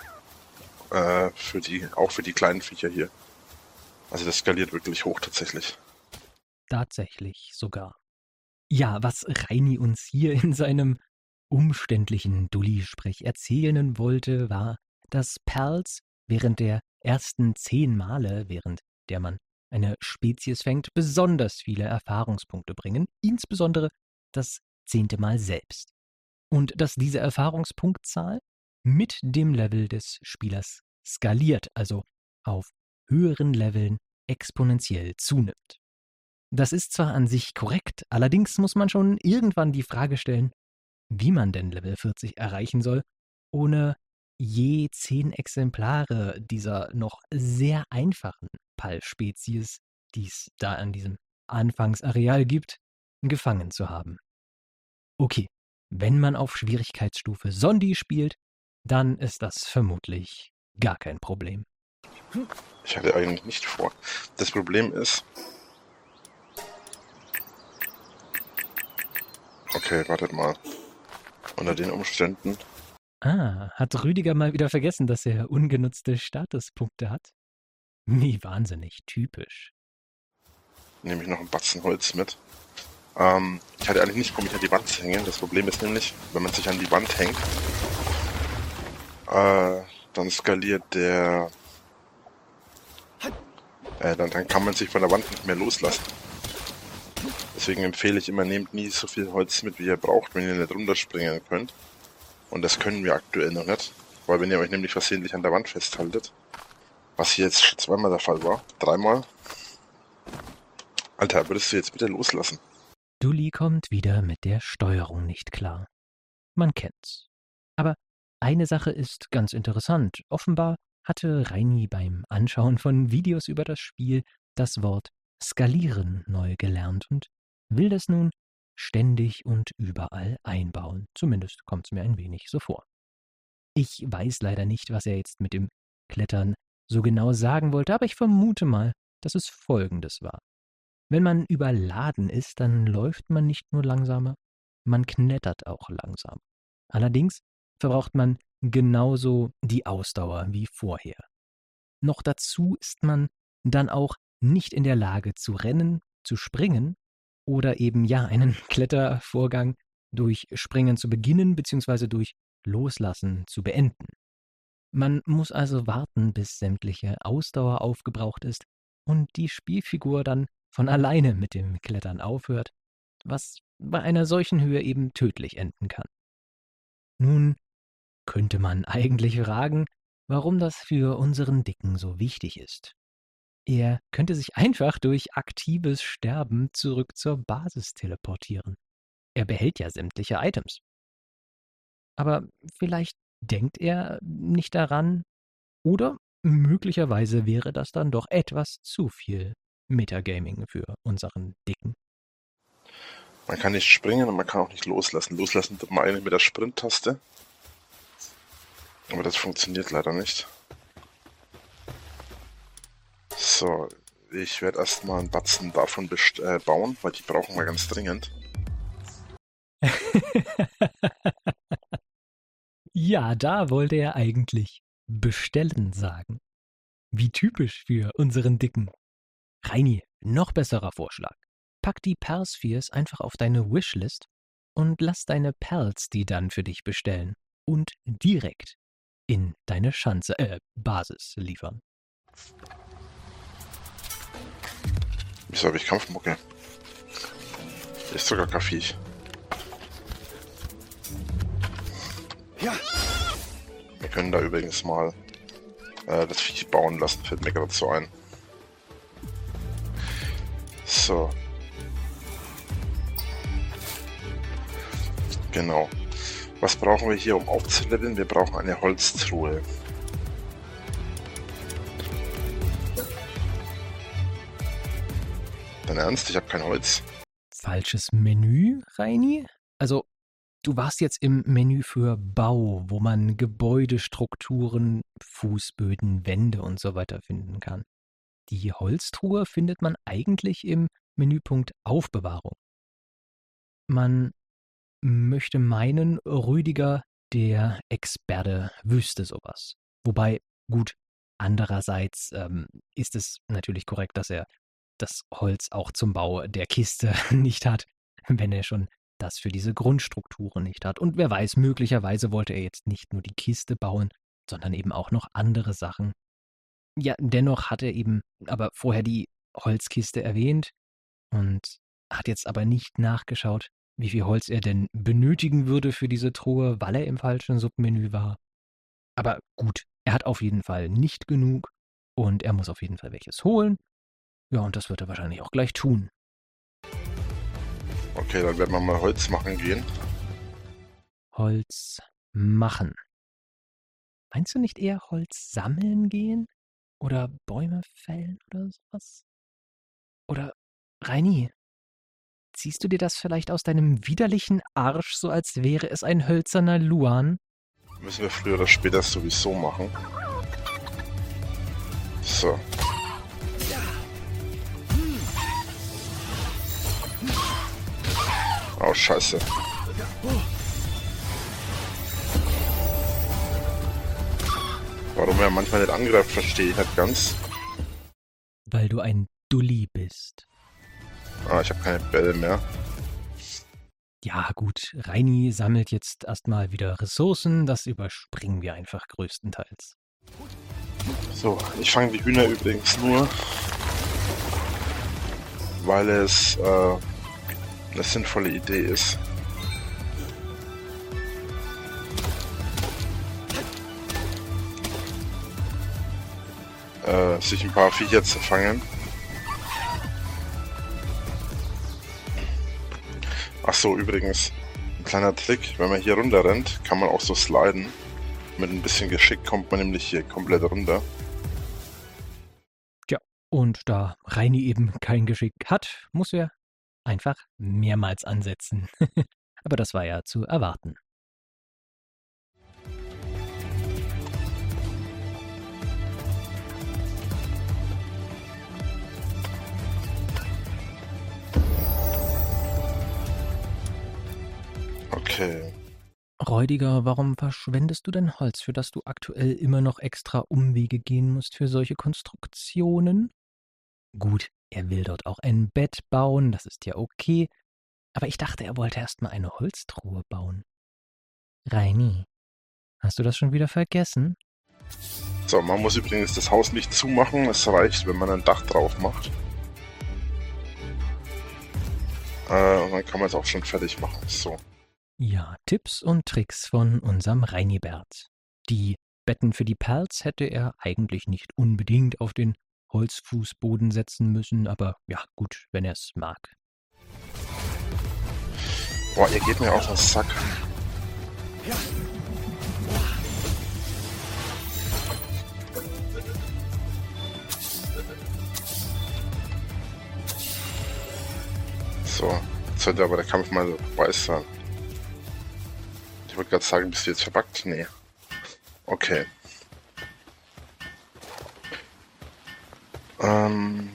Speaker 2: äh, für die, auch für die kleinen Viecher hier. Also das skaliert wirklich hoch tatsächlich.
Speaker 1: Tatsächlich sogar. Ja, was Reini uns hier in seinem umständlichen Dulli-Sprech erzählen wollte, war, dass Perls während der ersten zehn Male, während der man eine Spezies fängt, besonders viele Erfahrungspunkte bringen, insbesondere das zehnte Mal selbst. Und dass diese Erfahrungspunktzahl mit dem Level des Spielers skaliert, also auf höheren Leveln exponentiell zunimmt. Das ist zwar an sich korrekt, allerdings muss man schon irgendwann die Frage stellen, wie man denn Level vierzig erreichen soll, ohne je zehn Exemplare dieser noch sehr einfachen Pal-Spezies, die es da an diesem Anfangsareal gibt, gefangen zu haben. Okay, wenn man auf Schwierigkeitsstufe Sondi spielt, dann ist das vermutlich gar kein Problem.
Speaker 2: Ich hatte eigentlich nicht vor. Das Problem ist... Okay, wartet mal. Unter den Umständen...
Speaker 1: Ah, hat Rüdiger mal wieder vergessen, dass er ungenutzte Statuspunkte hat? Wie wahnsinnig typisch.
Speaker 2: Nehme ich noch einen Batzen Holz mit. Ähm, ich hatte eigentlich nicht vor, mich an die Wand zu hängen. Das Problem ist nämlich, wenn man sich an die Wand hängt, äh, dann skaliert der... Äh, dann, dann kann man sich von der Wand nicht mehr loslassen. Deswegen empfehle ich immer, nehmt nie so viel Holz mit, wie ihr braucht, wenn ihr nicht runterspringen könnt. Und das können wir aktuell noch nicht. Weil wenn ihr euch nämlich versehentlich an der Wand festhaltet, was hier jetzt schon zweimal der Fall war, dreimal. Alter, würdest du jetzt bitte loslassen?
Speaker 1: Dulli kommt wieder mit der Steuerung nicht klar. Man kennt's. Aber eine Sache ist ganz interessant. Offenbar hatte Reini beim Anschauen von Videos über das Spiel das Wort skalieren neu gelernt und will das nun ständig und überall einbauen. Zumindest kommt es mir ein wenig so vor. Ich weiß leider nicht, was er jetzt mit dem Klettern so genau sagen wollte, aber ich vermute mal, dass es Folgendes war. Wenn man überladen ist, dann läuft man nicht nur langsamer, man klettert auch langsam. Allerdings verbraucht man genauso die Ausdauer wie vorher. Noch dazu ist man dann auch nicht in der Lage zu rennen, zu springen oder eben ja einen Klettervorgang durch Springen zu beginnen bzw. durch Loslassen zu beenden. Man muss also warten, bis sämtliche Ausdauer aufgebraucht ist und die Spielfigur dann von alleine mit dem Klettern aufhört, was bei einer solchen Höhe eben tödlich enden kann. Nun könnte man eigentlich fragen, warum das für unseren Dicken so wichtig ist. Er könnte sich einfach durch aktives Sterben zurück zur Basis teleportieren. Er behält ja sämtliche Items. Aber vielleicht denkt er nicht daran, oder möglicherweise wäre das dann doch etwas zu viel Metagaming für unseren Dicken.
Speaker 2: Man kann nicht springen und man kann auch nicht loslassen. Loslassen tut man eigentlich mit der Sprint-Taste. Aber das funktioniert leider nicht. So, ich werde erstmal einen Batzen davon best- äh, bauen, weil die brauchen wir ganz dringend.
Speaker 1: Ja, da wollte er eigentlich bestellen sagen. Wie typisch für unseren Dicken. Reini, noch besserer Vorschlag. Pack die Perl-Spheres einfach auf deine Wishlist und lass deine Perls die dann für dich bestellen und direkt in deine Schanze, äh, Basis liefern.
Speaker 2: Wieso habe ich Kampfmucke? Ist sogar kein Viech.
Speaker 4: Ja.
Speaker 2: Wir können da übrigens mal äh, das Viech bauen lassen, fällt mir gerade so ein. So. Genau. Was brauchen wir hier, um aufzuleveln? Wir brauchen eine Holztruhe. Dein Ernst? Ich habe kein Holz.
Speaker 1: Falsches Menü, Reini? Also, du warst jetzt im Menü für Bau, wo man Gebäude, Strukturen, Fußböden, Wände und so weiter finden kann. Die Holztruhe findet man eigentlich im Menüpunkt Aufbewahrung. Man möchte meinen, Rüdiger, der Experte, wüsste sowas. Wobei, gut, andererseits ähm, ist es natürlich korrekt, dass er das Holz auch zum Bau der Kiste nicht hat, wenn er schon das für diese Grundstrukturen nicht hat. Und wer weiß, möglicherweise wollte er jetzt nicht nur die Kiste bauen, sondern eben auch noch andere Sachen. Ja, dennoch hat er eben aber vorher die Holzkiste erwähnt und hat jetzt aber nicht nachgeschaut, wie viel Holz er denn benötigen würde für diese Truhe, weil er im falschen Submenü war. Aber gut, er hat auf jeden Fall nicht genug und er muss auf jeden Fall welches holen. Ja, und das wird er wahrscheinlich auch gleich tun.
Speaker 2: Okay, dann werden wir mal Holz machen gehen.
Speaker 1: Holz machen. Meinst du nicht eher Holz sammeln gehen? Oder Bäume fällen oder sowas? Oder, Reini, ziehst du dir das vielleicht aus deinem widerlichen Arsch, so als wäre es ein hölzerner Luan?
Speaker 2: Müssen wir früher oder später sowieso machen. So. Oh, scheiße. Warum er manchmal nicht angreift, verstehe ich nicht ganz.
Speaker 1: Weil du ein Dulli bist.
Speaker 2: Ah, ich habe keine Bälle mehr.
Speaker 1: Ja gut, Reini sammelt jetzt erstmal wieder Ressourcen, das überspringen wir einfach größtenteils.
Speaker 2: So, ich fange die Hühner übrigens nur, weil es äh, eine sinnvolle Idee ist. Äh, sich ein paar Viecher zu fangen. Ach so, übrigens, ein kleiner Trick, wenn man hier runter rennt, kann man auch so sliden. Mit ein bisschen Geschick kommt man nämlich hier komplett runter.
Speaker 1: Tja, und da Reini eben kein Geschick hat, muss er einfach mehrmals ansetzen. Aber das war ja zu erwarten.
Speaker 2: Okay.
Speaker 1: Räudiger, warum verschwendest du denn Holz, für das du aktuell immer noch extra Umwege gehen musst für solche Konstruktionen? Gut, er will dort auch ein Bett bauen, das ist ja okay, aber ich dachte, er wollte erstmal eine Holztruhe bauen. Reini, hast du das schon wieder vergessen?
Speaker 2: So, man muss übrigens das Haus nicht zumachen, es reicht, wenn man ein Dach drauf macht. Äh, und dann kann man es auch schon fertig machen. So.
Speaker 1: Ja, Tipps und Tricks von unserem Reinibert. Die Betten für die Perls hätte er eigentlich nicht unbedingt auf den Holzfußboden setzen müssen, aber ja, gut, wenn er es mag.
Speaker 2: Boah, ihr geht mir auf den Sack. So, jetzt sollte aber der Kampf mal vorbei sein. Ich wollte gerade sagen, bist du jetzt verbuggt? Nee. Okay. Ähm.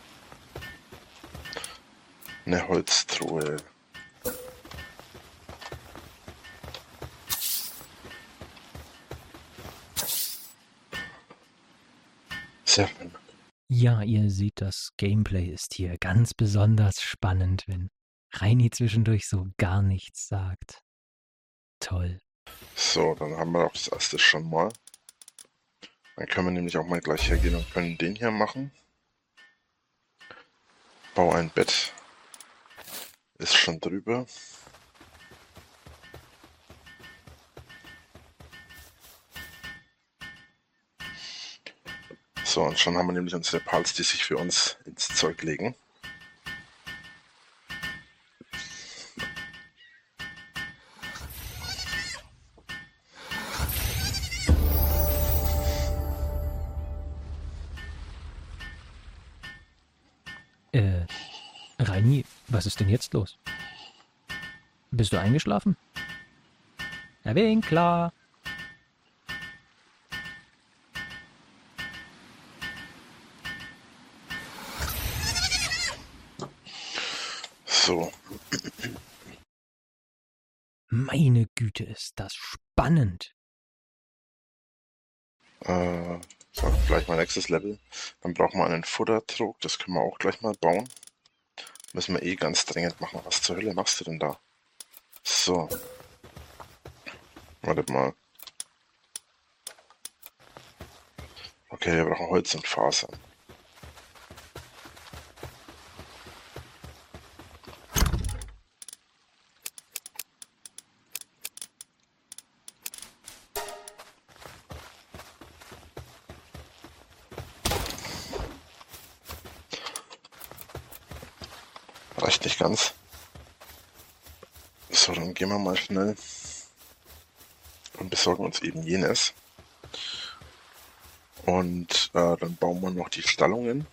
Speaker 2: Eine Holztruhe. Sehr schön.
Speaker 1: Ja, ihr seht, das Gameplay ist hier ganz besonders spannend, wenn Reini zwischendurch so gar nichts sagt. Toll.
Speaker 2: So, dann haben wir auch das erste schon mal. Dann können wir nämlich auch mal gleich hergehen und können den hier machen. Bau ein Bett. Ist schon drüber. So, und schon haben wir nämlich unsere Pals, die sich für uns ins Zeug legen.
Speaker 1: Äh, Reini, was ist denn jetzt los? Bist du eingeschlafen? Herr Winkler!
Speaker 2: So.
Speaker 1: Meine Güte, ist das spannend.
Speaker 2: Äh, so, vielleicht mal nächstes Level. Dann brauchen wir einen Futtertrog, das können wir auch gleich mal bauen. Müssen wir eh ganz dringend machen. Was zur Hölle machst du denn da? So. Warte mal. Okay, wir brauchen Holz und Fasern. Reicht nicht ganz. So, dann gehen wir mal schnell und besorgen uns eben jenes. Und äh, dann bauen wir noch die Stallungen.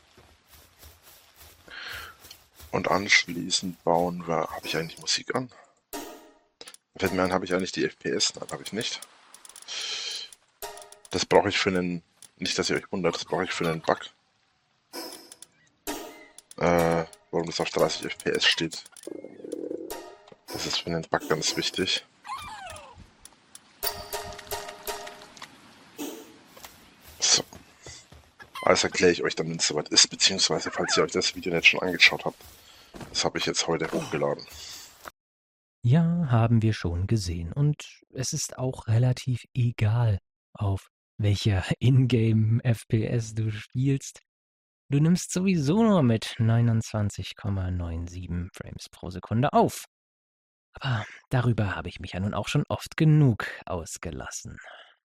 Speaker 2: Und anschließend bauen wir... Habe ich eigentlich Musik an? Fällt mir an, habe ich eigentlich die F P S? Nein, habe ich nicht. Das brauche ich für einen... Nicht, dass ihr euch wundert, das brauche ich für einen Bug. Äh, warum das auf dreißig F P S steht. Das ist für einen Bug ganz wichtig. So. Alles erkläre ich euch dann, wenn es soweit ist, beziehungsweise falls ihr euch das Video nicht schon angeschaut habt. Das habe ich jetzt heute hochgeladen.
Speaker 1: Ja, haben wir schon gesehen. Und es ist auch relativ egal, auf welcher Ingame-F P S du spielst. Du nimmst sowieso nur mit neunundzwanzig Komma siebenundneunzig Frames pro Sekunde auf. Aber darüber habe ich mich ja nun auch schon oft genug ausgelassen.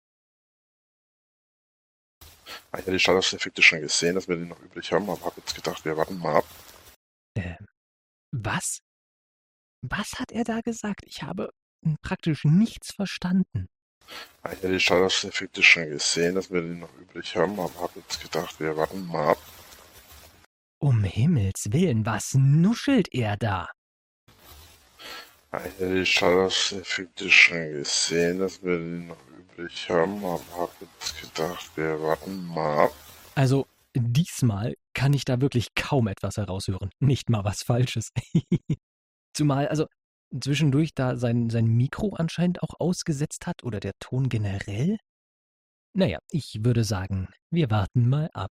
Speaker 2: Ich hatte die Statuseffekte schon gesehen, dass wir die noch übrig haben, aber habe jetzt gedacht, wir warten mal ab.
Speaker 1: Äh, was? Was hat er da gesagt? Ich habe praktisch nichts verstanden.
Speaker 2: Ich hatte die Statuseffekte schon gesehen, dass wir die noch übrig haben, aber habe jetzt gedacht, wir warten mal ab.
Speaker 1: Um Himmels Willen, was nuschelt er da?
Speaker 2: Ich hatte die Statuseffekte schon gesehen, dass wir die noch übrig haben, aber habe jetzt gedacht, wir warten mal ab.
Speaker 1: Also, diesmal kann ich da wirklich kaum etwas heraushören. Nicht mal was Falsches. Zumal, also, zwischendurch da sein, sein Mikro anscheinend auch ausgesetzt hat oder der Ton generell. Naja, ich würde sagen, wir warten mal ab.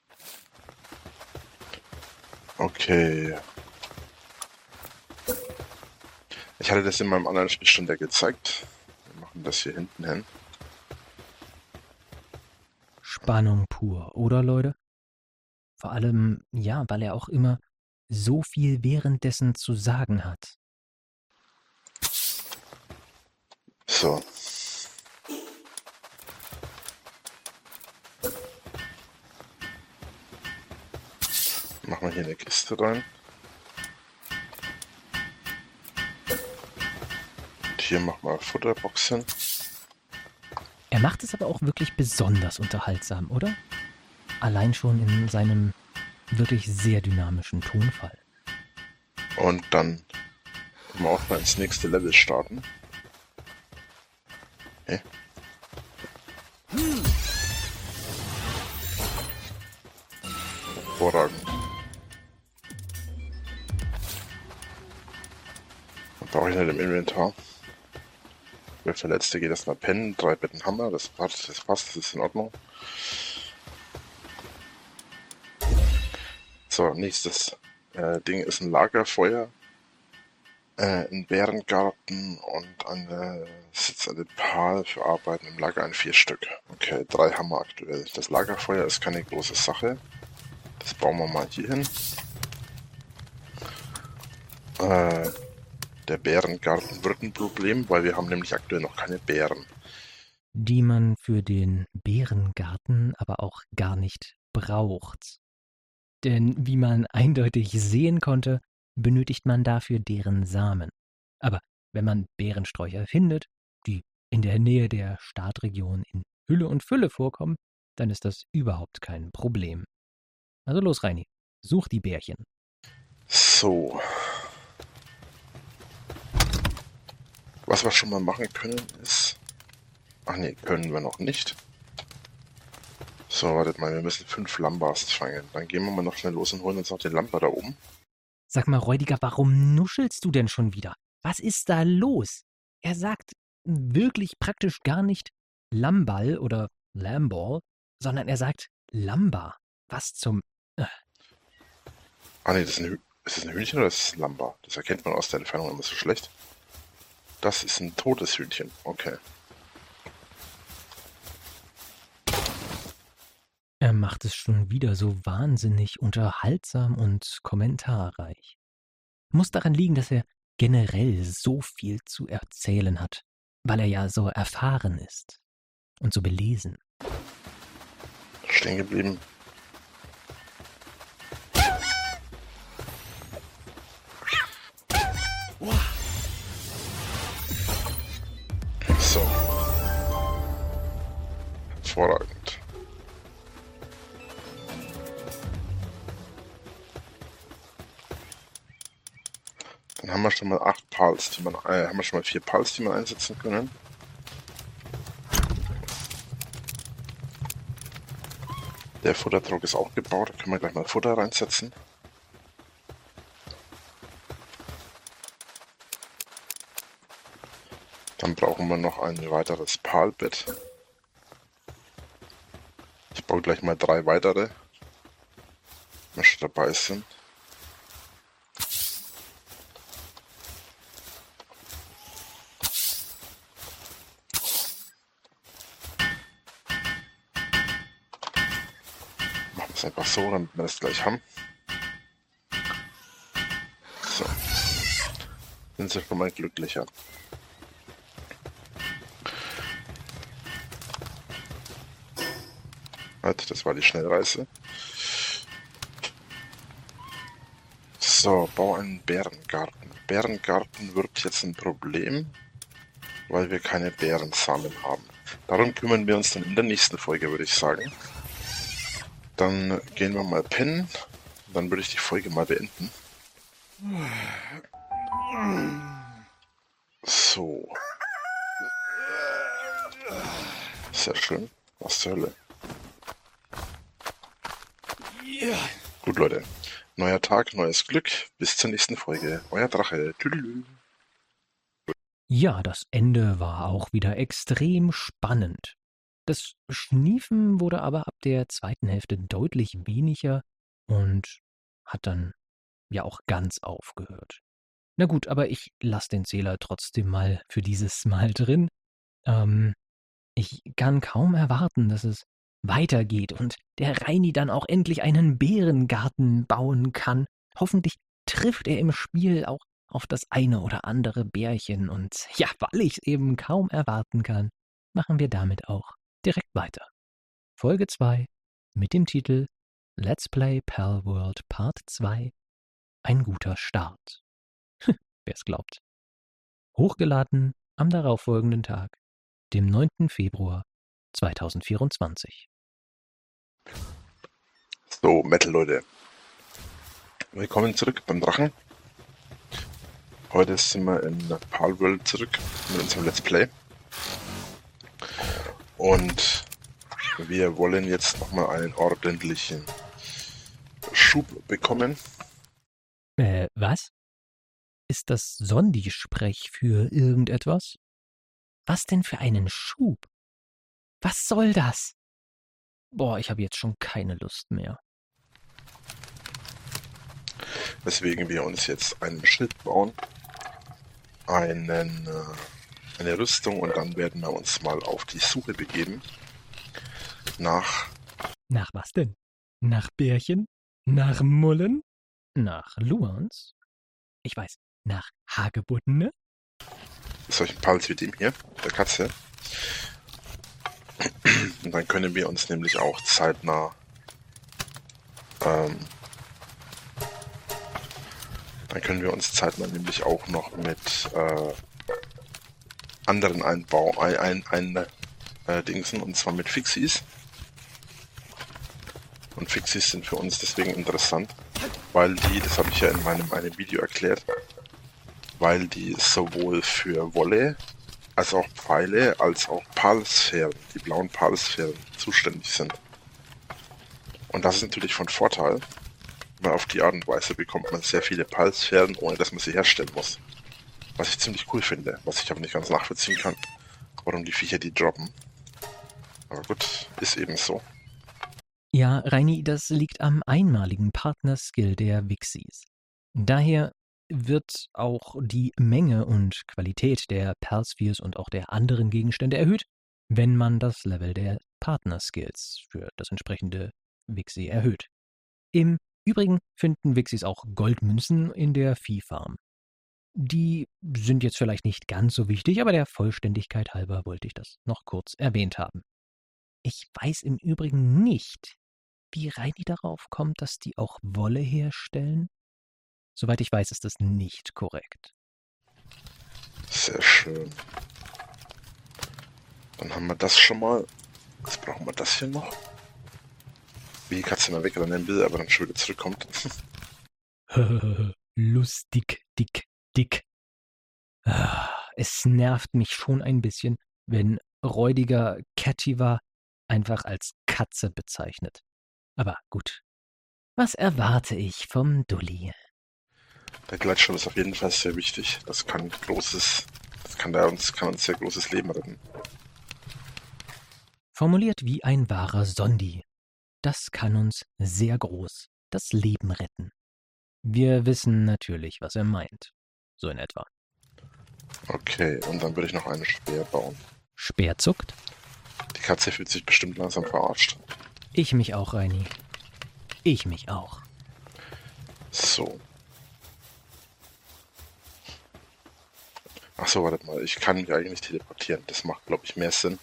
Speaker 2: Okay. Ich hatte das in meinem anderen Spiel schon gezeigt. Wir machen das hier hinten hin.
Speaker 1: Spannung pur, oder Leute? Vor allem, ja, weil er auch immer so viel währenddessen zu sagen hat.
Speaker 2: So. Machen wir hier eine Kiste rein. Und hier machen wir Futterbox hin.
Speaker 1: Er macht es aber auch wirklich besonders unterhaltsam, oder? Allein schon in seinem wirklich sehr dynamischen Tonfall.
Speaker 2: Und dann können wir auch mal ins nächste Level starten. Okay. Hervorragend. Dann brauche ich nicht im Inventar. Wer Verletzte geht erstmal pennen. Drei Betten Hammer, das passt, das passt, das ist in Ordnung. So, nächstes äh, Ding ist ein Lagerfeuer. äh, einen Bärengarten und eine Sitz eine Pal für Arbeiten im Lager, ein vier Stück. Okay, drei haben wir aktuell. Das Lagerfeuer ist keine große Sache. Das bauen wir mal hier hin. Äh, der Bärengarten wird ein Problem, weil wir haben nämlich aktuell noch keine Bären.
Speaker 1: Die man für den Bärengarten aber auch gar nicht braucht. Denn wie man eindeutig sehen konnte, benötigt man dafür deren Samen. Aber wenn man Beerensträucher findet, die in der Nähe der Startregion in Hülle und Fülle vorkommen, dann ist das überhaupt kein Problem. Also los, Reini, such die Bärchen.
Speaker 2: So. Was wir schon mal machen können ist... Ach nee, können wir noch nicht. So, wartet mal, wir müssen fünf Lambas fangen. Dann gehen wir mal noch schnell los und holen uns noch den Lamba da oben.
Speaker 1: Sag mal, Räudiger, warum nuschelst du denn schon wieder? Was ist da los? Er sagt wirklich praktisch gar nicht Lamball oder Lamball, sondern er sagt Lamba. Was zum... Äh.
Speaker 2: Ah nee, das ist, ein Hü ist das ein Hühnchen oder ist das ein Lamba? Das erkennt man aus der Entfernung immer so schlecht. Das ist ein totes Hühnchen, okay.
Speaker 1: Er macht es schon wieder so wahnsinnig unterhaltsam und kommentarreich. Muss daran liegen, dass er generell so viel zu erzählen hat, weil er ja so erfahren ist und so belesen.
Speaker 2: Stehen geblieben. So. Hervorragend. Dann haben wir schon mal acht Pals, die man, äh, haben wir schon mal vier Pals, die wir einsetzen können. Der Futterdruck ist auch gebaut, da können wir gleich mal Futter reinsetzen. Dann brauchen wir noch ein weiteres Palbett. Ich baue gleich mal drei weitere, wenn wir schon dabei sind. Machen wir es einfach so, damit wir das gleich haben. So. Sind Sie schon mal glücklicher. Das war die Schnellreise. So, bau einen Bärengarten. Bärengarten wird jetzt ein Problem, weil wir keine Bärensamen haben. Darum kümmern wir uns dann in der nächsten Folge, würde ich sagen. Dann gehen wir mal pennen. Dann würde ich die Folge mal beenden. So. Sehr schön. Was zur Hölle. Gut, Leute. Neuer Tag, neues Glück. Bis zur nächsten Folge. Euer Drache. Tüdelü.
Speaker 1: Ja, das Ende war auch wieder extrem spannend. Das Schniefen wurde aber ab der zweiten Hälfte deutlich weniger und hat dann ja auch ganz aufgehört. Na gut, aber ich lasse den Zähler trotzdem mal für dieses Mal drin. Ähm, ich kann kaum erwarten, dass es weitergeht und der Reini dann auch endlich einen Bärengarten bauen kann. Hoffentlich trifft er im Spiel auch auf das eine oder andere Bärchen und ja, weil ich es eben kaum erwarten kann, machen wir damit auch direkt weiter. Folge zwei mit dem Titel Let's Play Palworld Part zwei. Ein guter Start. Wer es glaubt. Hochgeladen am darauffolgenden Tag, dem neunten Februar zweitausendvierundzwanzig.
Speaker 2: So, Metal, Leute. Willkommen zurück beim Drachen. Heute sind wir in Palworld zurück mit unserem Let's Play. Und wir wollen jetzt nochmal einen ordentlichen Schub bekommen.
Speaker 1: Äh, was? Ist das Sondi-Sprech für irgendetwas? Was denn für einen Schub? Was soll das? Boah, ich habe jetzt schon keine Lust mehr.
Speaker 2: Weswegen wir uns jetzt einen Schild bauen, einen, äh, eine Rüstung und dann werden wir uns mal auf die Suche begeben nach...
Speaker 1: Nach was denn? Nach Bärchen? Nach Mullen? Nach Luans? Ich weiß, nach Hagebuttene?
Speaker 2: solchen Pals wie dem hier, der Katze. Und dann können wir uns nämlich auch zeitnah ähm, dann können wir uns zeitnah nämlich auch noch mit äh, anderen Einbau ein, ein, ein äh, Dingsen, und zwar mit Fixies. Und Fixies sind für uns deswegen interessant, weil die, das habe ich ja in meinem einem Video erklärt, weil die sowohl für Wolle als auch Pfeile als auch Palsphären, die blauen Palsphären, zuständig sind. Und das ist natürlich von Vorteil, weil auf die Art und Weise bekommt man sehr viele Palsphären, ohne dass man sie herstellen muss. Was ich ziemlich cool finde, was ich aber nicht ganz nachvollziehen kann, warum die Viecher die droppen. Aber gut, ist eben so.
Speaker 1: Ja, Reini, das liegt am einmaligen Partner-Skill der Wixies. Daher wird auch die Menge und Qualität der Palspheres und auch der anderen Gegenstände erhöht, wenn man das Level der Partner-Skills für das entsprechende Wixie erhöht. Im Übrigen finden Wixies auch Goldmünzen in der Viehfarm. Die sind jetzt vielleicht nicht ganz so wichtig, aber der Vollständigkeit halber wollte ich das noch kurz erwähnt haben. Ich weiß im Übrigen nicht, wie Reini darauf kommt, dass die auch Wolle herstellen. Soweit ich weiß, ist das nicht korrekt.
Speaker 2: Sehr schön. Dann haben wir das schon mal. Jetzt brauchen wir das hier noch. Wie die Katze mal wegrennen will, aber dann schon wieder zurückkommt.
Speaker 1: Lustig, dick, dick. Es nervt mich schon ein bisschen, wenn Räudiger Cattiva einfach als Katze bezeichnet. Aber gut. Was erwarte ich vom Dulli?
Speaker 2: Der Gleitschirm ist auf jeden Fall sehr wichtig. Das kann großes, das kann, da uns, kann uns sehr großes Leben retten.
Speaker 1: Formuliert wie ein wahrer Sondi. Das kann uns sehr groß das Leben retten. Wir wissen natürlich, was er meint. So in etwa.
Speaker 2: Okay, und dann würde ich noch einen Speer bauen.
Speaker 1: Speer zuckt?
Speaker 2: Die Katze fühlt sich bestimmt langsam verarscht.
Speaker 1: Ich mich auch, Reini. Ich mich auch.
Speaker 2: So. Achso, wartet mal. Ich kann mich eigentlich teleportieren. Das macht, glaube ich, mehr Sinn.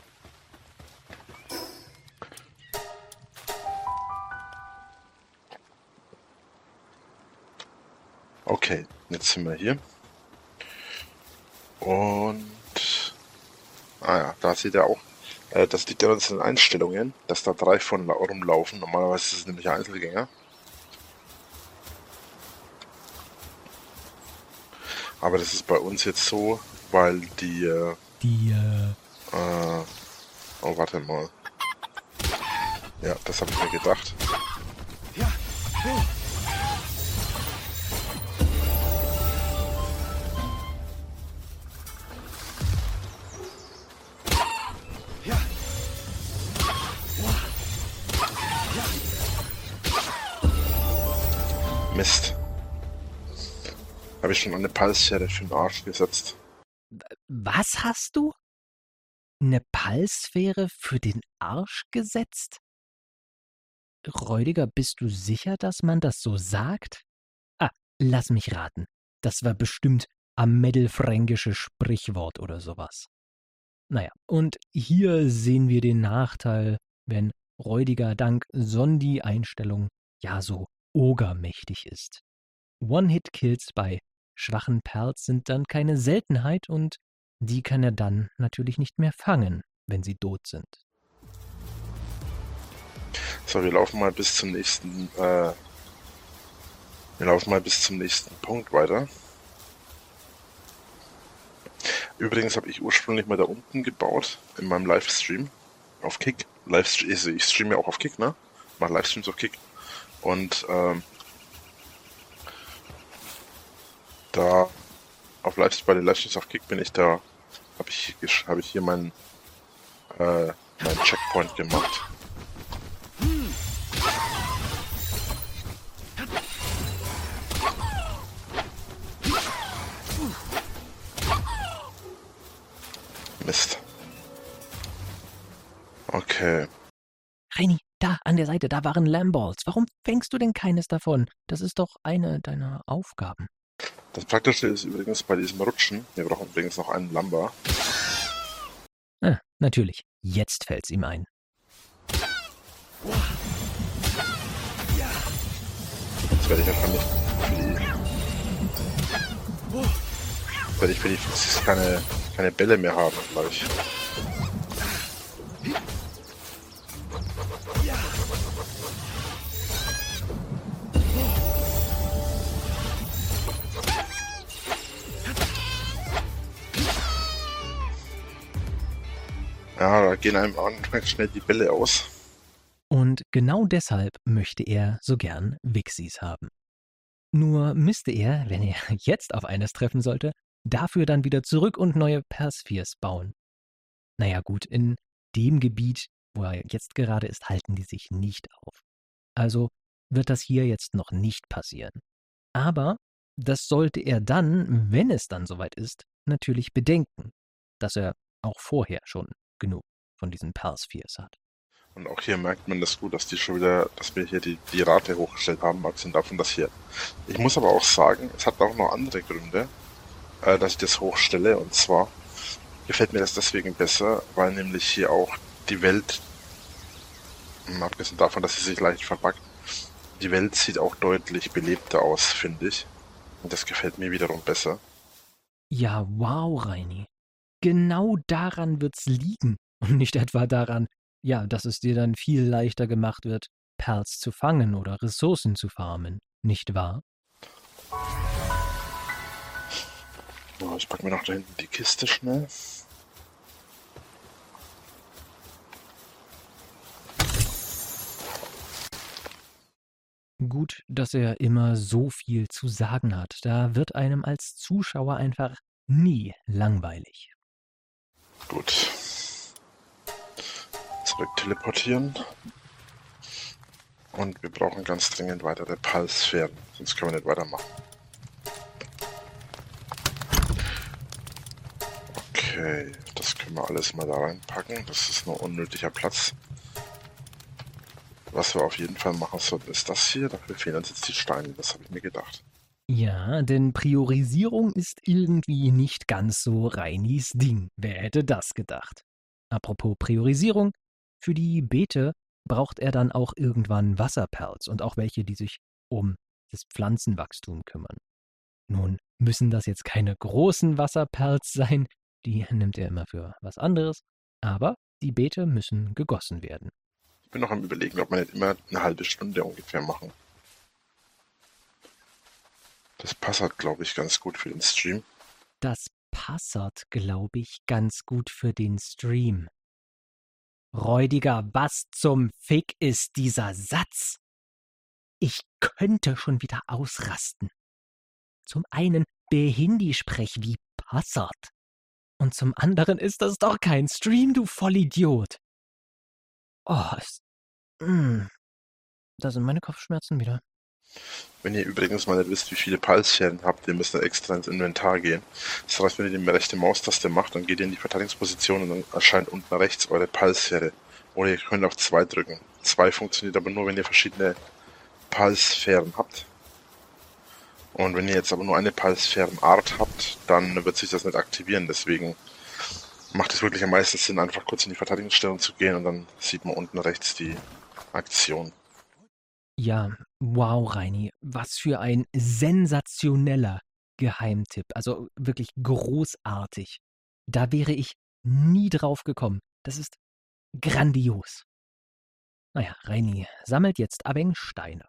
Speaker 2: Okay, jetzt sind wir hier. Und... Ah ja, da sieht er auch... Äh, das liegt ja in den Einstellungen, dass da drei von rumlaufen. Normalerweise ist es nämlich Einzelgänger. Aber das ist bei uns jetzt so, weil die... Äh,
Speaker 1: die... Äh...
Speaker 2: Äh, oh, warte mal. Ja, das habe ich mir gedacht.
Speaker 4: Ja, so.
Speaker 2: Mist. Habe ich schon eine Palsphäre für den Arsch gesetzt.
Speaker 1: Was hast du? Eine Palsphäre für den Arsch gesetzt? Räudiger, bist du sicher, dass man das so sagt? Ah, lass mich raten. Das war bestimmt am mittelfränkische Sprichwort oder sowas. Naja, und hier sehen wir den Nachteil, wenn Räudiger dank Sondi-Einstellung ja so ogermächtig ist. One-Hit-Kills bei schwachen Perls sind dann keine Seltenheit und die kann er dann natürlich nicht mehr fangen, wenn sie tot sind.
Speaker 2: So, wir laufen mal bis zum nächsten, äh, wir laufen mal bis zum nächsten Punkt weiter. Übrigens habe ich ursprünglich mal da unten gebaut, in meinem Livestream, auf Kick. Livestream, also ich streame ja auch auf Kick, ne? Mach Livestreams auf Kick. Und, ähm, da, auf Livestream, bei den Livestreams auf Kick bin ich da, habe ich, habe ich hier meinen, äh, meinen Checkpoint gemacht. Mist. Okay.
Speaker 1: Reini, da an der Seite, da waren Lamballs. Warum fängst du denn keines davon? Das ist doch eine deiner Aufgaben.
Speaker 2: Das Praktische ist übrigens bei diesem Rutschen, wir brauchen übrigens noch einen Lamba.
Speaker 1: Ah, natürlich. Jetzt fällt's ihm ein.
Speaker 2: Jetzt werde ich einfach nicht für die... Jetzt werde ich für die Fixis keine, keine Bälle mehr haben, glaube ich. Ja, da gehen einem anfangs schnell die Bälle aus.
Speaker 1: Und genau deshalb möchte er so gern Wixis haben. Nur müsste er, wenn er jetzt auf eines treffen sollte, dafür dann wieder zurück und neue Perspheres bauen. Naja gut, in dem Gebiet, wo er jetzt gerade ist, halten die sich nicht auf. Also wird das hier jetzt noch nicht passieren. Aber das sollte er dann, wenn es dann soweit ist, natürlich bedenken, dass er auch vorher schon genug von diesen Perspheres hat.
Speaker 2: Und auch hier merkt man das gut, dass die schon wieder, dass wir hier die, die Rate hochgestellt haben, abgesehen davon, dass hier. Ich muss aber auch sagen, es hat auch noch andere Gründe, äh, dass ich das hochstelle. Und zwar gefällt mir das deswegen besser, weil nämlich hier auch die Welt, abgesehen davon, dass sie sich leicht verpackt, die Welt sieht auch deutlich belebter aus, finde ich. Und das gefällt mir wiederum besser.
Speaker 1: Ja, wow, Reini. Genau daran wird's liegen. Und nicht etwa daran, ja, dass es dir dann viel leichter gemacht wird, Perls zu fangen oder Ressourcen zu farmen. Nicht wahr?
Speaker 2: So, ich packe mir noch da hinten die Kiste schnell.
Speaker 1: Gut, dass er immer so viel zu sagen hat. Da wird einem als Zuschauer einfach nie langweilig.
Speaker 2: Gut. Zurück teleportieren. Und wir brauchen ganz dringend weitere Pulsphären, sonst können wir nicht weitermachen. Okay, das können wir alles mal da reinpacken. Das ist nur unnötiger Platz. Was wir auf jeden Fall machen sollten, ist das hier. Dafür fehlen uns jetzt die Steine, das habe ich mir gedacht.
Speaker 1: Ja, denn Priorisierung ist irgendwie nicht ganz so Reinis Ding. Wer hätte das gedacht? Apropos Priorisierung, für die Beete braucht er dann auch irgendwann Wasserperls und auch welche, die sich um das Pflanzenwachstum kümmern. Nun müssen das jetzt keine großen Wasserperls sein, die nimmt er immer für was anderes, aber die Beete müssen gegossen werden.
Speaker 2: Ich bin noch am Überlegen, ob wir nicht immer eine halbe Stunde ungefähr machen. Das passt, glaube ich, ganz gut für den Stream.
Speaker 1: Das passert, glaube ich, ganz gut für den Stream. Räudiger, was zum Fick ist dieser Satz? Ich könnte schon wieder ausrasten. Zum einen Behindi-Sprech wie passert. Und zum anderen ist das doch kein Stream, du Vollidiot. Oh, es, mm, da sind meine Kopfschmerzen wieder.
Speaker 2: Wenn ihr übrigens mal nicht wisst, wie viele Pulsscheren habt, ihr müsst dann extra ins Inventar gehen. Das heißt, wenn ihr die rechte Maustaste macht, dann geht ihr in die Verteidigungsposition und dann erscheint unten rechts eure Pulsschere. Oder ihr könnt auf zwei drücken. zwei funktioniert aber nur, wenn ihr verschiedene Pulsscheren habt. Und wenn ihr jetzt aber nur eine Pulsscherenart habt, dann wird sich das nicht aktivieren. Deswegen macht es wirklich am meisten Sinn, einfach kurz in die Verteidigungsstellung zu gehen und dann sieht man unten rechts die Aktion.
Speaker 1: Ja, wow, Reini, was für ein sensationeller Geheimtipp. Also wirklich großartig. Da wäre ich nie drauf gekommen. Das ist grandios. Naja, Reini sammelt jetzt Abeng Steine.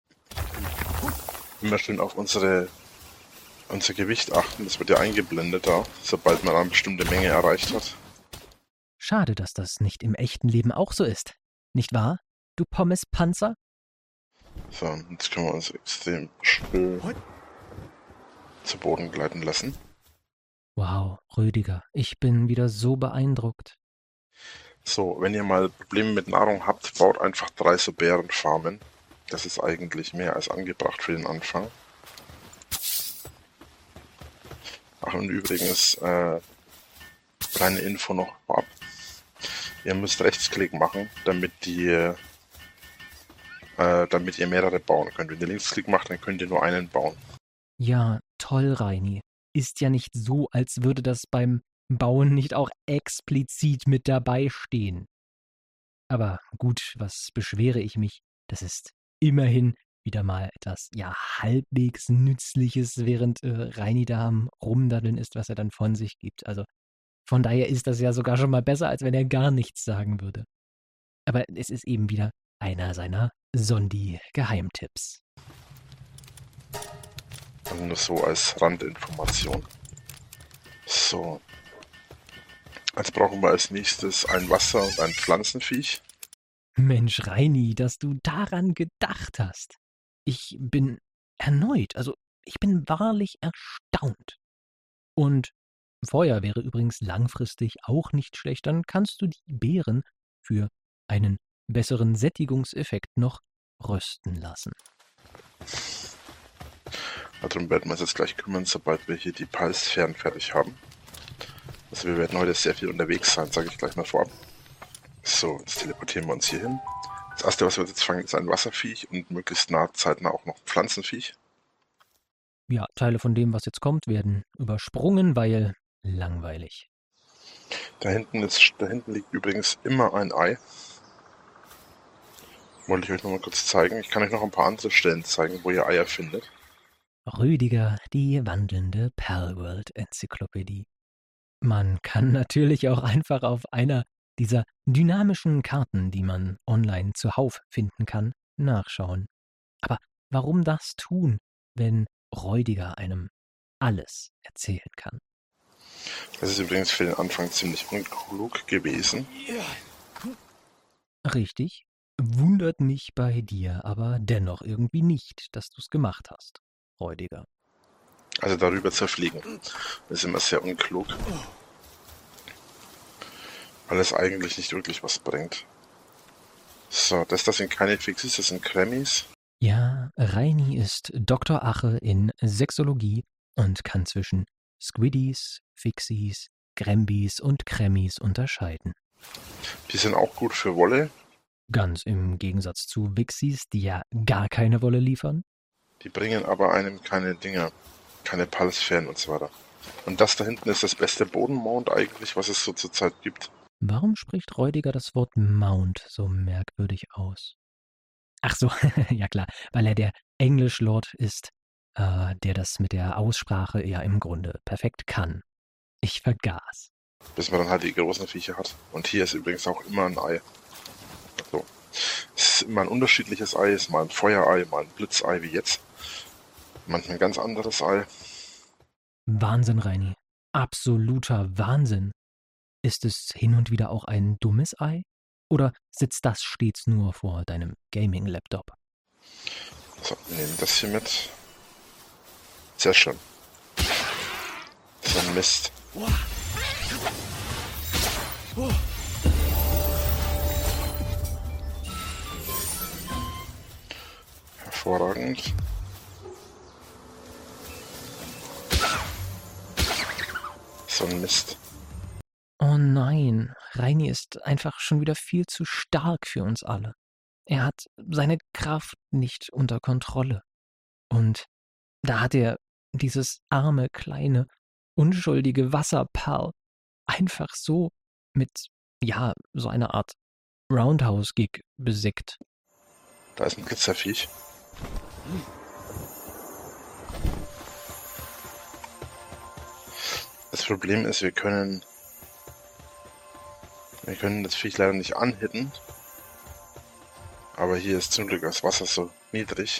Speaker 2: Immer schön auf unsere, unser Gewicht achten. Das wird ja eingeblendet da, sobald man eine bestimmte Menge erreicht hat.
Speaker 1: Schade, dass das nicht im echten Leben auch so ist. Nicht wahr, du Pommespanzer?
Speaker 2: So, jetzt können wir uns extrem schön zu Boden gleiten lassen.
Speaker 1: Wow, Rüdiger, ich bin wieder so beeindruckt.
Speaker 2: So, wenn ihr mal Probleme mit Nahrung habt, baut einfach drei so Bärenfarmen. Das ist eigentlich mehr als angebracht für den Anfang. Ach, und übrigens, äh, Kleine Info noch vorab. Ihr müsst Rechtsklick machen, damit die, äh, damit ihr mehrere bauen könnt. Wenn ihr Linksklick macht, dann könnt ihr nur einen bauen.
Speaker 1: Ja, toll, Reini. Ist ja nicht so, als würde das beim Bauen nicht auch explizit mit dabei stehen. Aber gut, was beschwere ich mich? Das ist immerhin wieder mal etwas, ja, halbwegs Nützliches, während äh, Reini da am Rumdaddeln ist, was er dann von sich gibt. Also von daher ist das ja sogar schon mal besser, als wenn er gar nichts sagen würde. Aber es ist eben wieder einer seiner Sondi-Geheimtipps.
Speaker 2: Also nur so als Randinformation. So. Jetzt brauchen wir als nächstes ein Wasser- und ein Pflanzenviech.
Speaker 1: Mensch, Reini, dass du daran gedacht hast. Ich bin erneut, also ich bin wahrlich erstaunt. Und Feuer wäre übrigens langfristig auch nicht schlecht. Dann kannst du die Beeren für einen besseren Sättigungseffekt noch rösten lassen.
Speaker 2: Darum werden wir uns jetzt gleich kümmern, sobald wir hier die Pulssphären fertig haben. Also wir werden heute sehr viel unterwegs sein, sage ich gleich mal vorab. So, jetzt teleportieren wir uns hier hin. Das erste, was wir jetzt fangen, ist ein Wasserviech und möglichst nah zeitnah auch noch ein Pflanzenviech.
Speaker 1: Ja, Teile von dem, was jetzt kommt, werden übersprungen, weil langweilig.
Speaker 2: Da hinten, ist, da hinten liegt übrigens immer ein Ei. Wollte ich euch nochmal kurz zeigen. Ich kann euch noch ein paar andere Stellen zeigen, wo ihr Eier findet.
Speaker 1: Rüdiger, die wandelnde Palworld-Enzyklopädie. Man kann natürlich auch einfach auf einer dieser dynamischen Karten, die man online zuhauf finden kann, nachschauen. Aber warum das tun, wenn Rüdiger einem alles erzählen kann?
Speaker 2: Das ist übrigens für den Anfang ziemlich unklug gewesen.
Speaker 1: Richtig, wundert mich bei dir aber dennoch irgendwie nicht, dass du es gemacht hast, Rüdiger.
Speaker 2: Also darüber zu fliegen, das ist immer sehr unklug. Weil es eigentlich nicht wirklich was bringt. So, das, das sind keine Fixies, das sind Kremmis.
Speaker 1: Ja, Reini ist Doktor Ache in Sexologie und kann zwischen Squiddies, Fixies, Grembis und Kremmis unterscheiden.
Speaker 2: Die sind auch gut für Wolle.
Speaker 1: Ganz im Gegensatz zu Wixies, die ja gar keine Wolle liefern.
Speaker 2: Die bringen aber einem keine Dinger, keine Pulssphären und so weiter. Und das da hinten ist das beste Bodenmount eigentlich, was es so zurzeit gibt.
Speaker 1: Warum spricht Rüdiger das Wort Mount so merkwürdig aus? Ach so, ja klar, weil er der Englischlord ist, äh, der das mit der Aussprache ja im Grunde perfekt kann. Ich vergaß.
Speaker 2: Bis man dann halt die großen Viecher hat. Und hier ist übrigens auch immer ein Ei. So. Es ist immer ein unterschiedliches Ei, es ist mal ein Feuerei, mal ein Blitzei wie jetzt. Manchmal ein ganz anderes Ei.
Speaker 1: Wahnsinn, Reini. Absoluter Wahnsinn. Ist es hin und wieder auch ein dummes Ei? Oder sitzt das stets nur vor deinem Gaming-Laptop?
Speaker 2: So, wir nehmen das hier mit. Sehr schön. So ein Mist. Hervorragend. So ein Mist.
Speaker 1: Oh nein, Reini ist einfach schon wieder viel zu stark für uns alle. Er hat seine Kraft nicht unter Kontrolle. Und da hat er dieses arme, kleine, unschuldige Wasserperl einfach so mit, ja, so einer Art Roundhouse-Gig besickt.
Speaker 2: Da ist ein Glitzerviech. Das Problem ist, wir können wir können das Viech leider nicht anhitten. Aber hier ist zum Glück das Wasser so niedrig.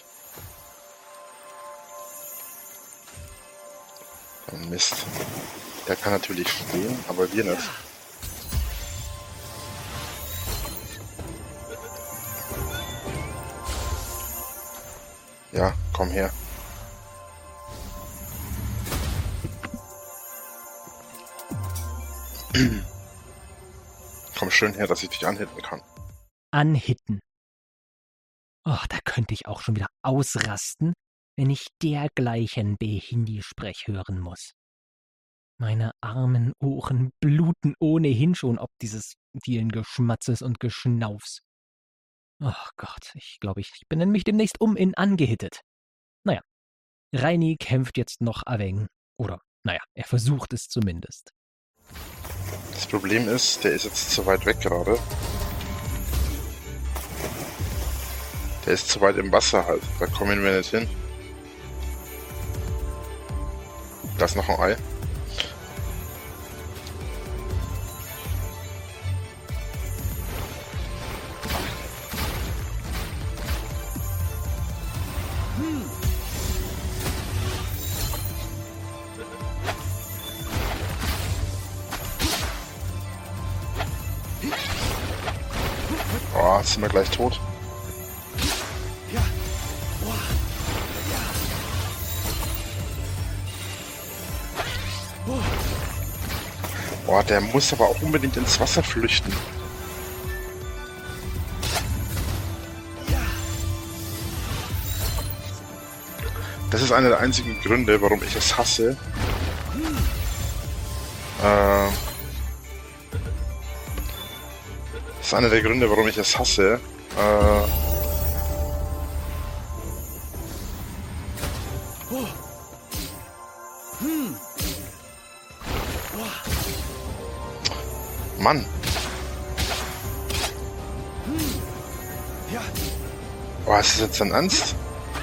Speaker 2: Oh Mist. Der kann natürlich stehen, aber wir nicht. Ja, komm her. Komm schön her, dass ich dich anhitten kann.
Speaker 1: Anhitten. Oh, da könnte ich auch schon wieder ausrasten, wenn ich dergleichen Behindi-Sprech hören muss. Meine armen Ohren bluten ohnehin schon ob dieses vielen Geschmatzes und Geschnaufs. Ach Gott, ich glaube, ich benenne mich demnächst um in angehittet. Naja, Reini kämpft jetzt noch Aveng. Oder, naja, er versucht es zumindest.
Speaker 2: Das Problem ist, der ist jetzt zu weit weg gerade. Der ist zu weit im Wasser halt. Da kommen wir nicht hin. Da ist noch ein Ei. Oh, jetzt sind wir gleich tot. Boah, der muss aber auch unbedingt ins Wasser flüchten. Das ist einer der einzigen Gründe, warum ich es hasse. Äh, das ist einer der Gründe, warum ich es hasse. Äh, Mann. Oh, ist das jetzt dein Ernst?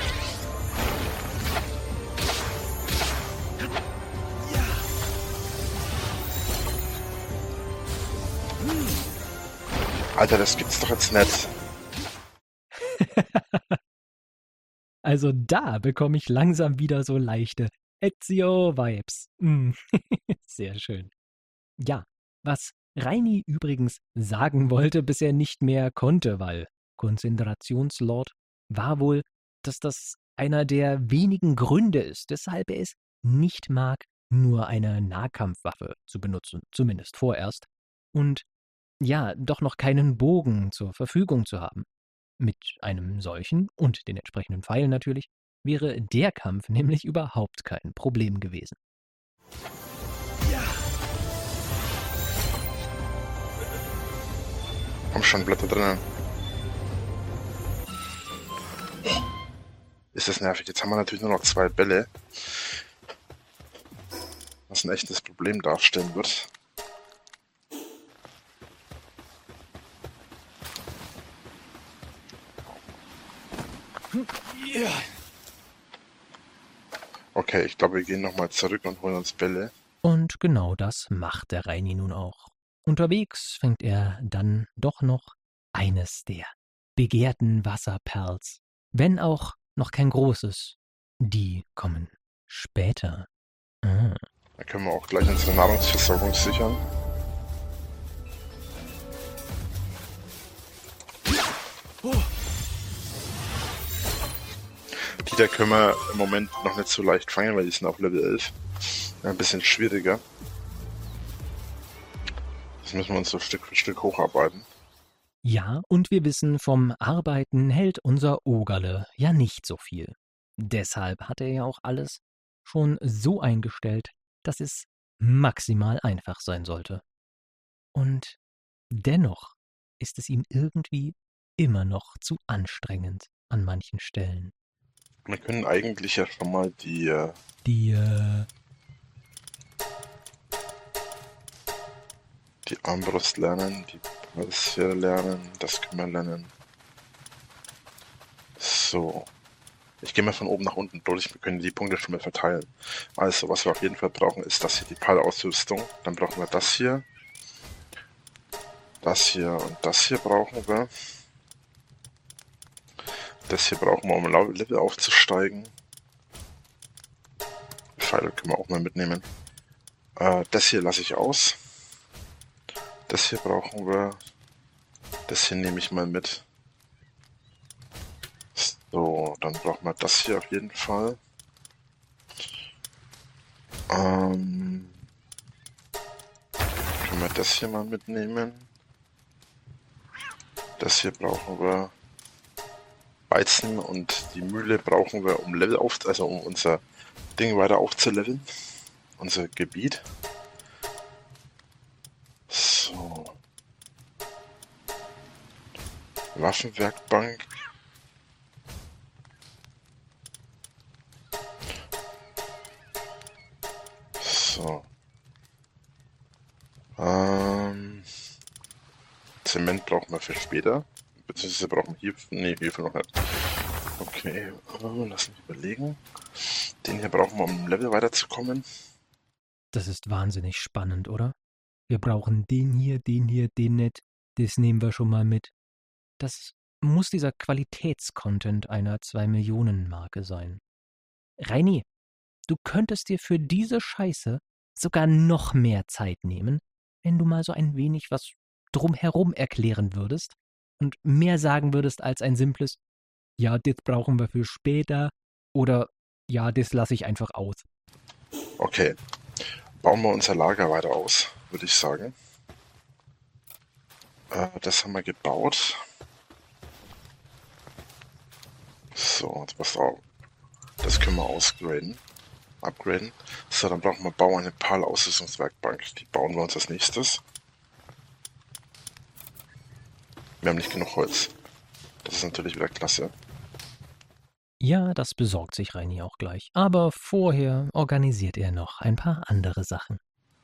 Speaker 2: Alter, das gibt's doch jetzt nicht.
Speaker 1: Also da bekomme ich langsam wieder so leichte Ezio-Vibes. Mm. Sehr schön. Ja, was Reini übrigens sagen wollte, bis er nicht mehr konnte, weil Konzentrationslord, war wohl, dass das einer der wenigen Gründe ist, weshalb er es nicht mag, nur eine Nahkampfwaffe zu benutzen, zumindest vorerst, und ja, doch noch keinen Bogen zur Verfügung zu haben. Mit einem solchen und den entsprechenden Pfeilen natürlich, wäre der Kampf nämlich überhaupt kein Problem gewesen.
Speaker 2: Komm schon, bleib da drinnen. Ist das nervig. Jetzt haben wir natürlich nur noch zwei Bälle. Was ein echtes Problem darstellen wird. Okay, ich glaube, wir gehen nochmal zurück und holen uns Bälle.
Speaker 1: Und genau das macht der Reini nun auch. Unterwegs fängt er dann doch noch eines der begehrten Wasserperls. Wenn auch noch kein großes. Die kommen später. Ah.
Speaker 2: Dann können wir auch gleich unsere Nahrungsversorgung sichern. Die da können wir im Moment noch nicht so leicht fangen, weil die sind auf Level elf. Ein bisschen schwieriger. Das müssen wir uns so Stück für Stück hocharbeiten.
Speaker 1: Ja, und wir wissen, vom Arbeiten hält unser Ogerle ja nicht so viel. Deshalb hat er ja auch alles schon so eingestellt, dass es maximal einfach sein sollte. Und dennoch ist es ihm irgendwie immer noch zu anstrengend an manchen Stellen.
Speaker 2: Wir können eigentlich ja schon mal die... Äh
Speaker 1: Die, äh...
Speaker 2: die Armbrust lernen, die Palsphäre lernen, das können wir lernen. So. Ich gehe mal von oben nach unten durch, wir können die Punkte schon mal verteilen. Also, was wir auf jeden Fall brauchen, ist das hier, die Pal-Ausrüstung. Dann brauchen wir das hier. Das hier und das hier brauchen wir. Das hier brauchen wir, um Level aufzusteigen. Die Pfeile können wir auch mal mitnehmen. Äh, das hier lasse ich aus. Das hier brauchen wir. Das hier nehme ich mal mit. So, dann brauchen wir das hier auf jeden Fall. Ähm, können wir das hier mal mitnehmen. Das hier brauchen wir. Weizen und die Mühle brauchen wir, um Level auf, also um unser Ding weiter aufzuleveln. Unser Gebiet. Waffenwerkbank. So. Ähm, Zement brauchen wir für später. Beziehungsweise brauchen wir hier. Nee, hierfür noch nicht. Okay, oh, lass mich überlegen. Den hier brauchen wir, um im Level weiterzukommen.
Speaker 1: Das ist wahnsinnig spannend, oder? Wir brauchen den hier, den hier, den nicht. Das nehmen wir schon mal mit. Das muss dieser Qualitätscontent einer zwei Millionen Marke sein. Reini, du könntest dir für diese Scheiße sogar noch mehr Zeit nehmen, wenn du mal so ein wenig was drumherum erklären würdest und mehr sagen würdest als ein simples Ja, das brauchen wir für später oder ja, das lasse ich einfach aus.
Speaker 2: Okay. Bauen wir unser Lager weiter aus, würde ich sagen. Äh, das haben wir gebaut. So, jetzt passt auf. Das können wir ausgraden. Upgraden. So, dann brauchen wir Bau eine PAL-Ausrüstungswerkbank. Die bauen wir uns als nächstes. Wir haben nicht genug Holz. Das ist natürlich wieder klasse.
Speaker 1: Ja, das besorgt sich Reini auch gleich. Aber vorher organisiert er noch ein paar andere Sachen.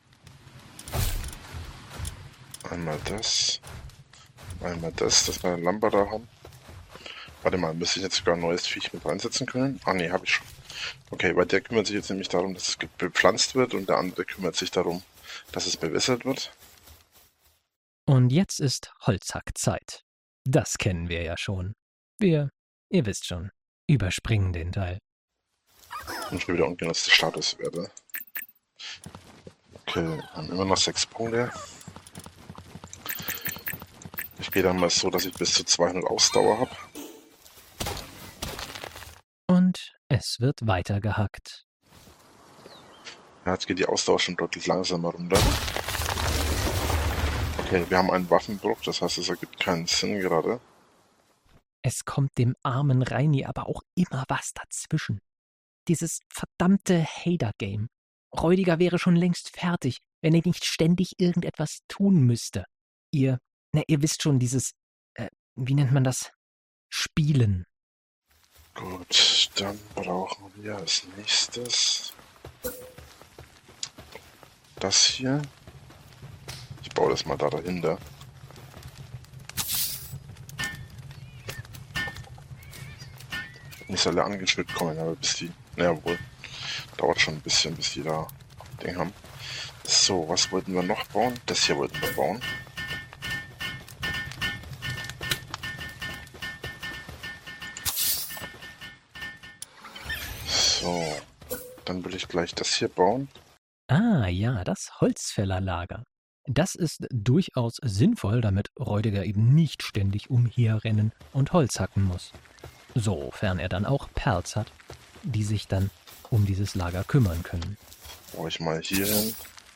Speaker 2: Einmal das. Einmal das, dass wir eine Lampe da haben. Warte mal, müsste ich jetzt sogar ein neues Viech mit reinsetzen können? Ah ne, habe ich schon. Okay, weil der kümmert sich jetzt nämlich darum, dass es bepflanzt wird und der andere kümmert sich darum, dass es bewässert wird.
Speaker 1: Und jetzt ist Holzhackzeit. Das kennen wir ja schon. Wir, ihr wisst schon, überspringen den Teil.
Speaker 2: Und schon wieder ungenutzte Statuswerte. Okay, wir haben immer noch sechs Punkte. Ich gehe dann mal so, dass ich bis zu zweihundert Ausdauer habe.
Speaker 1: Und es wird weiter gehackt.
Speaker 2: Ja, jetzt geht die Ausdauer schon deutlich langsamer runter. Okay, wir haben einen Waffenbruch, das heißt, es ergibt keinen Sinn gerade.
Speaker 1: Es kommt dem armen Reini aber auch immer was dazwischen. Dieses verdammte Hater-Game. Räudiger wäre schon längst fertig, wenn er nicht ständig irgendetwas tun müsste. Ihr, na, ihr wisst schon, dieses, äh, wie nennt man das? Spielen.
Speaker 2: Gut, dann brauchen wir als nächstes das hier. Ich baue das mal da dahinter. Nicht alle angeschnitten kommen, aber bis die, naja wohl, dauert schon ein bisschen, bis die da Ding haben. So, was wollten wir noch bauen? Das hier wollten wir bauen. So, dann will ich gleich das hier bauen.
Speaker 1: Ah ja, das Holzfällerlager. Das ist durchaus sinnvoll, damit Räudiger eben nicht ständig umherrennen und Holz hacken muss. Sofern er dann auch Perls hat, die sich dann um dieses Lager kümmern können.
Speaker 2: Baue ich mal hier hin.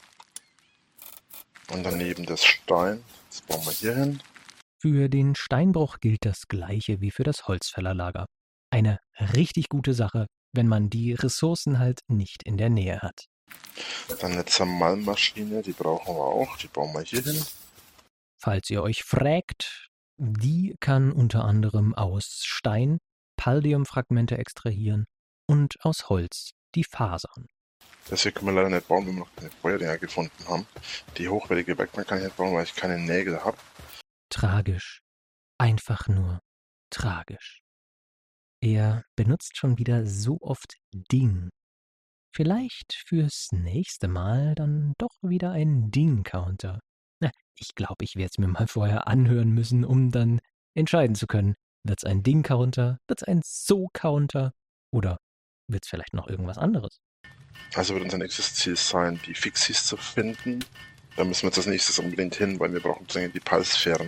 Speaker 2: Und daneben das Stein. Das bauen wir hier hin.
Speaker 1: Für den Steinbruch gilt das Gleiche wie für das Holzfällerlager. Eine richtig gute Sache, wenn man die Ressourcen halt nicht in der Nähe hat.
Speaker 2: Dann eine Zermalmmaschine, die brauchen wir auch. Die bauen wir hier hin.
Speaker 1: Falls ihr euch fragt, die kann unter anderem aus Stein Paldiumfragmente extrahieren und aus Holz die Fasern.
Speaker 2: Das hier können wir leider nicht bauen, wenn wir noch keine Feuerdinger gefunden haben. Die hochwertige Werkbank kann ich nicht bauen, weil ich keine Nägel habe.
Speaker 1: Tragisch. Einfach nur tragisch. Er benutzt schon wieder so oft Ding. Vielleicht fürs nächste Mal dann doch wieder ein Ding-Counter. Na, ich glaube, ich werde es mir mal vorher anhören müssen, um dann entscheiden zu können, wird's ein Ding-Counter, wird's ein So-Counter oder wird's vielleicht noch irgendwas anderes?
Speaker 2: Also wird unser nächstes Ziel sein, die Fixies zu finden. Da müssen wir jetzt als nächstes unbedingt hin, weil wir brauchen dringend die Pulsphären.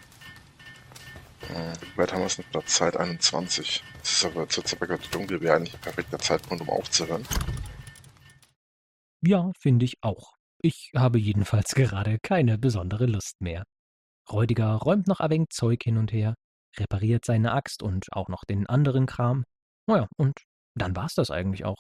Speaker 2: Äh, wie weit haben wir es noch? Zeit einundzwanzig. Es ist aber zur Zeit gerade dunkel, wäre eigentlich ein perfekter Zeitpunkt, um aufzuhören.
Speaker 1: Ja, finde ich auch. Ich habe jedenfalls gerade keine besondere Lust mehr. Räudiger räumt noch ein wenig Zeug hin und her, repariert seine Axt und auch noch den anderen Kram. Naja, und dann war's das eigentlich auch.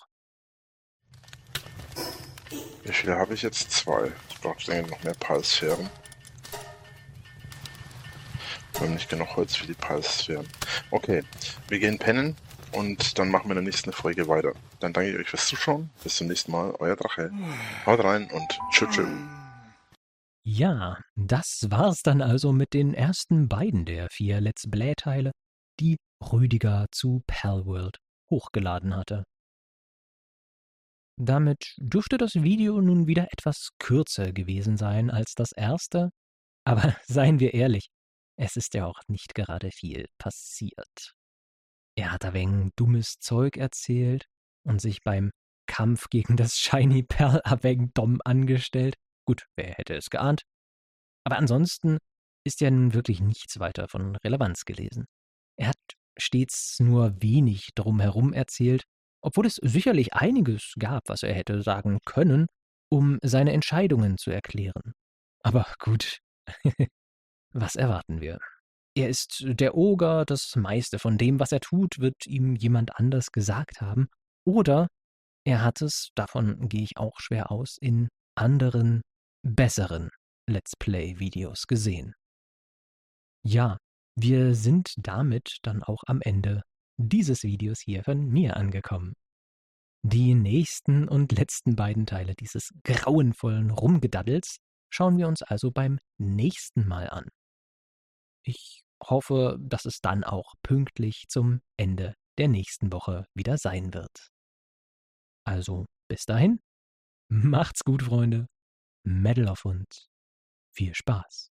Speaker 2: Wie viele habe ich jetzt? Zwei. Ich brauche dringend noch mehr Pulsphären. Wir haben nicht genug Holz für die Palsphären. Okay, wir gehen pennen und dann machen wir in der nächsten Folge weiter. Dann danke ich euch fürs Zuschauen. Bis zum nächsten Mal. Euer Drache. Haut rein und tschüss. Tschüss.
Speaker 1: Ja, das war's dann also mit den ersten beiden der vier Let's Play-Teile, die Rüdiger zu Palworld hochgeladen hatte. Damit dürfte das Video nun wieder etwas kürzer gewesen sein als das erste, aber seien wir ehrlich, es ist ja auch nicht gerade viel passiert. Er hat ein wenig dummes Zeug erzählt und sich beim Kampf gegen das Shiny Pearl ein wenig dumm angestellt. Gut, wer hätte es geahnt? Aber ansonsten ist ja nun wirklich nichts weiter von Relevanz gelesen. Er hat stets nur wenig drumherum erzählt, obwohl es sicherlich einiges gab, was er hätte sagen können, um seine Entscheidungen zu erklären. Aber gut, was erwarten wir? Er ist der Oger, das meiste von dem, was er tut, wird ihm jemand anders gesagt haben. Oder er hat es, davon gehe ich auch schwer aus, in anderen, besseren Let's Play-Videos gesehen. Ja, wir sind damit dann auch am Ende dieses Videos hier von mir angekommen. Die nächsten und letzten beiden Teile dieses grauenvollen Rumgedaddels schauen wir uns also beim nächsten Mal an. Ich hoffe, dass es dann auch pünktlich zum Ende der nächsten Woche wieder sein wird. Also bis dahin, macht's gut, Freunde, Medal of und viel Spaß.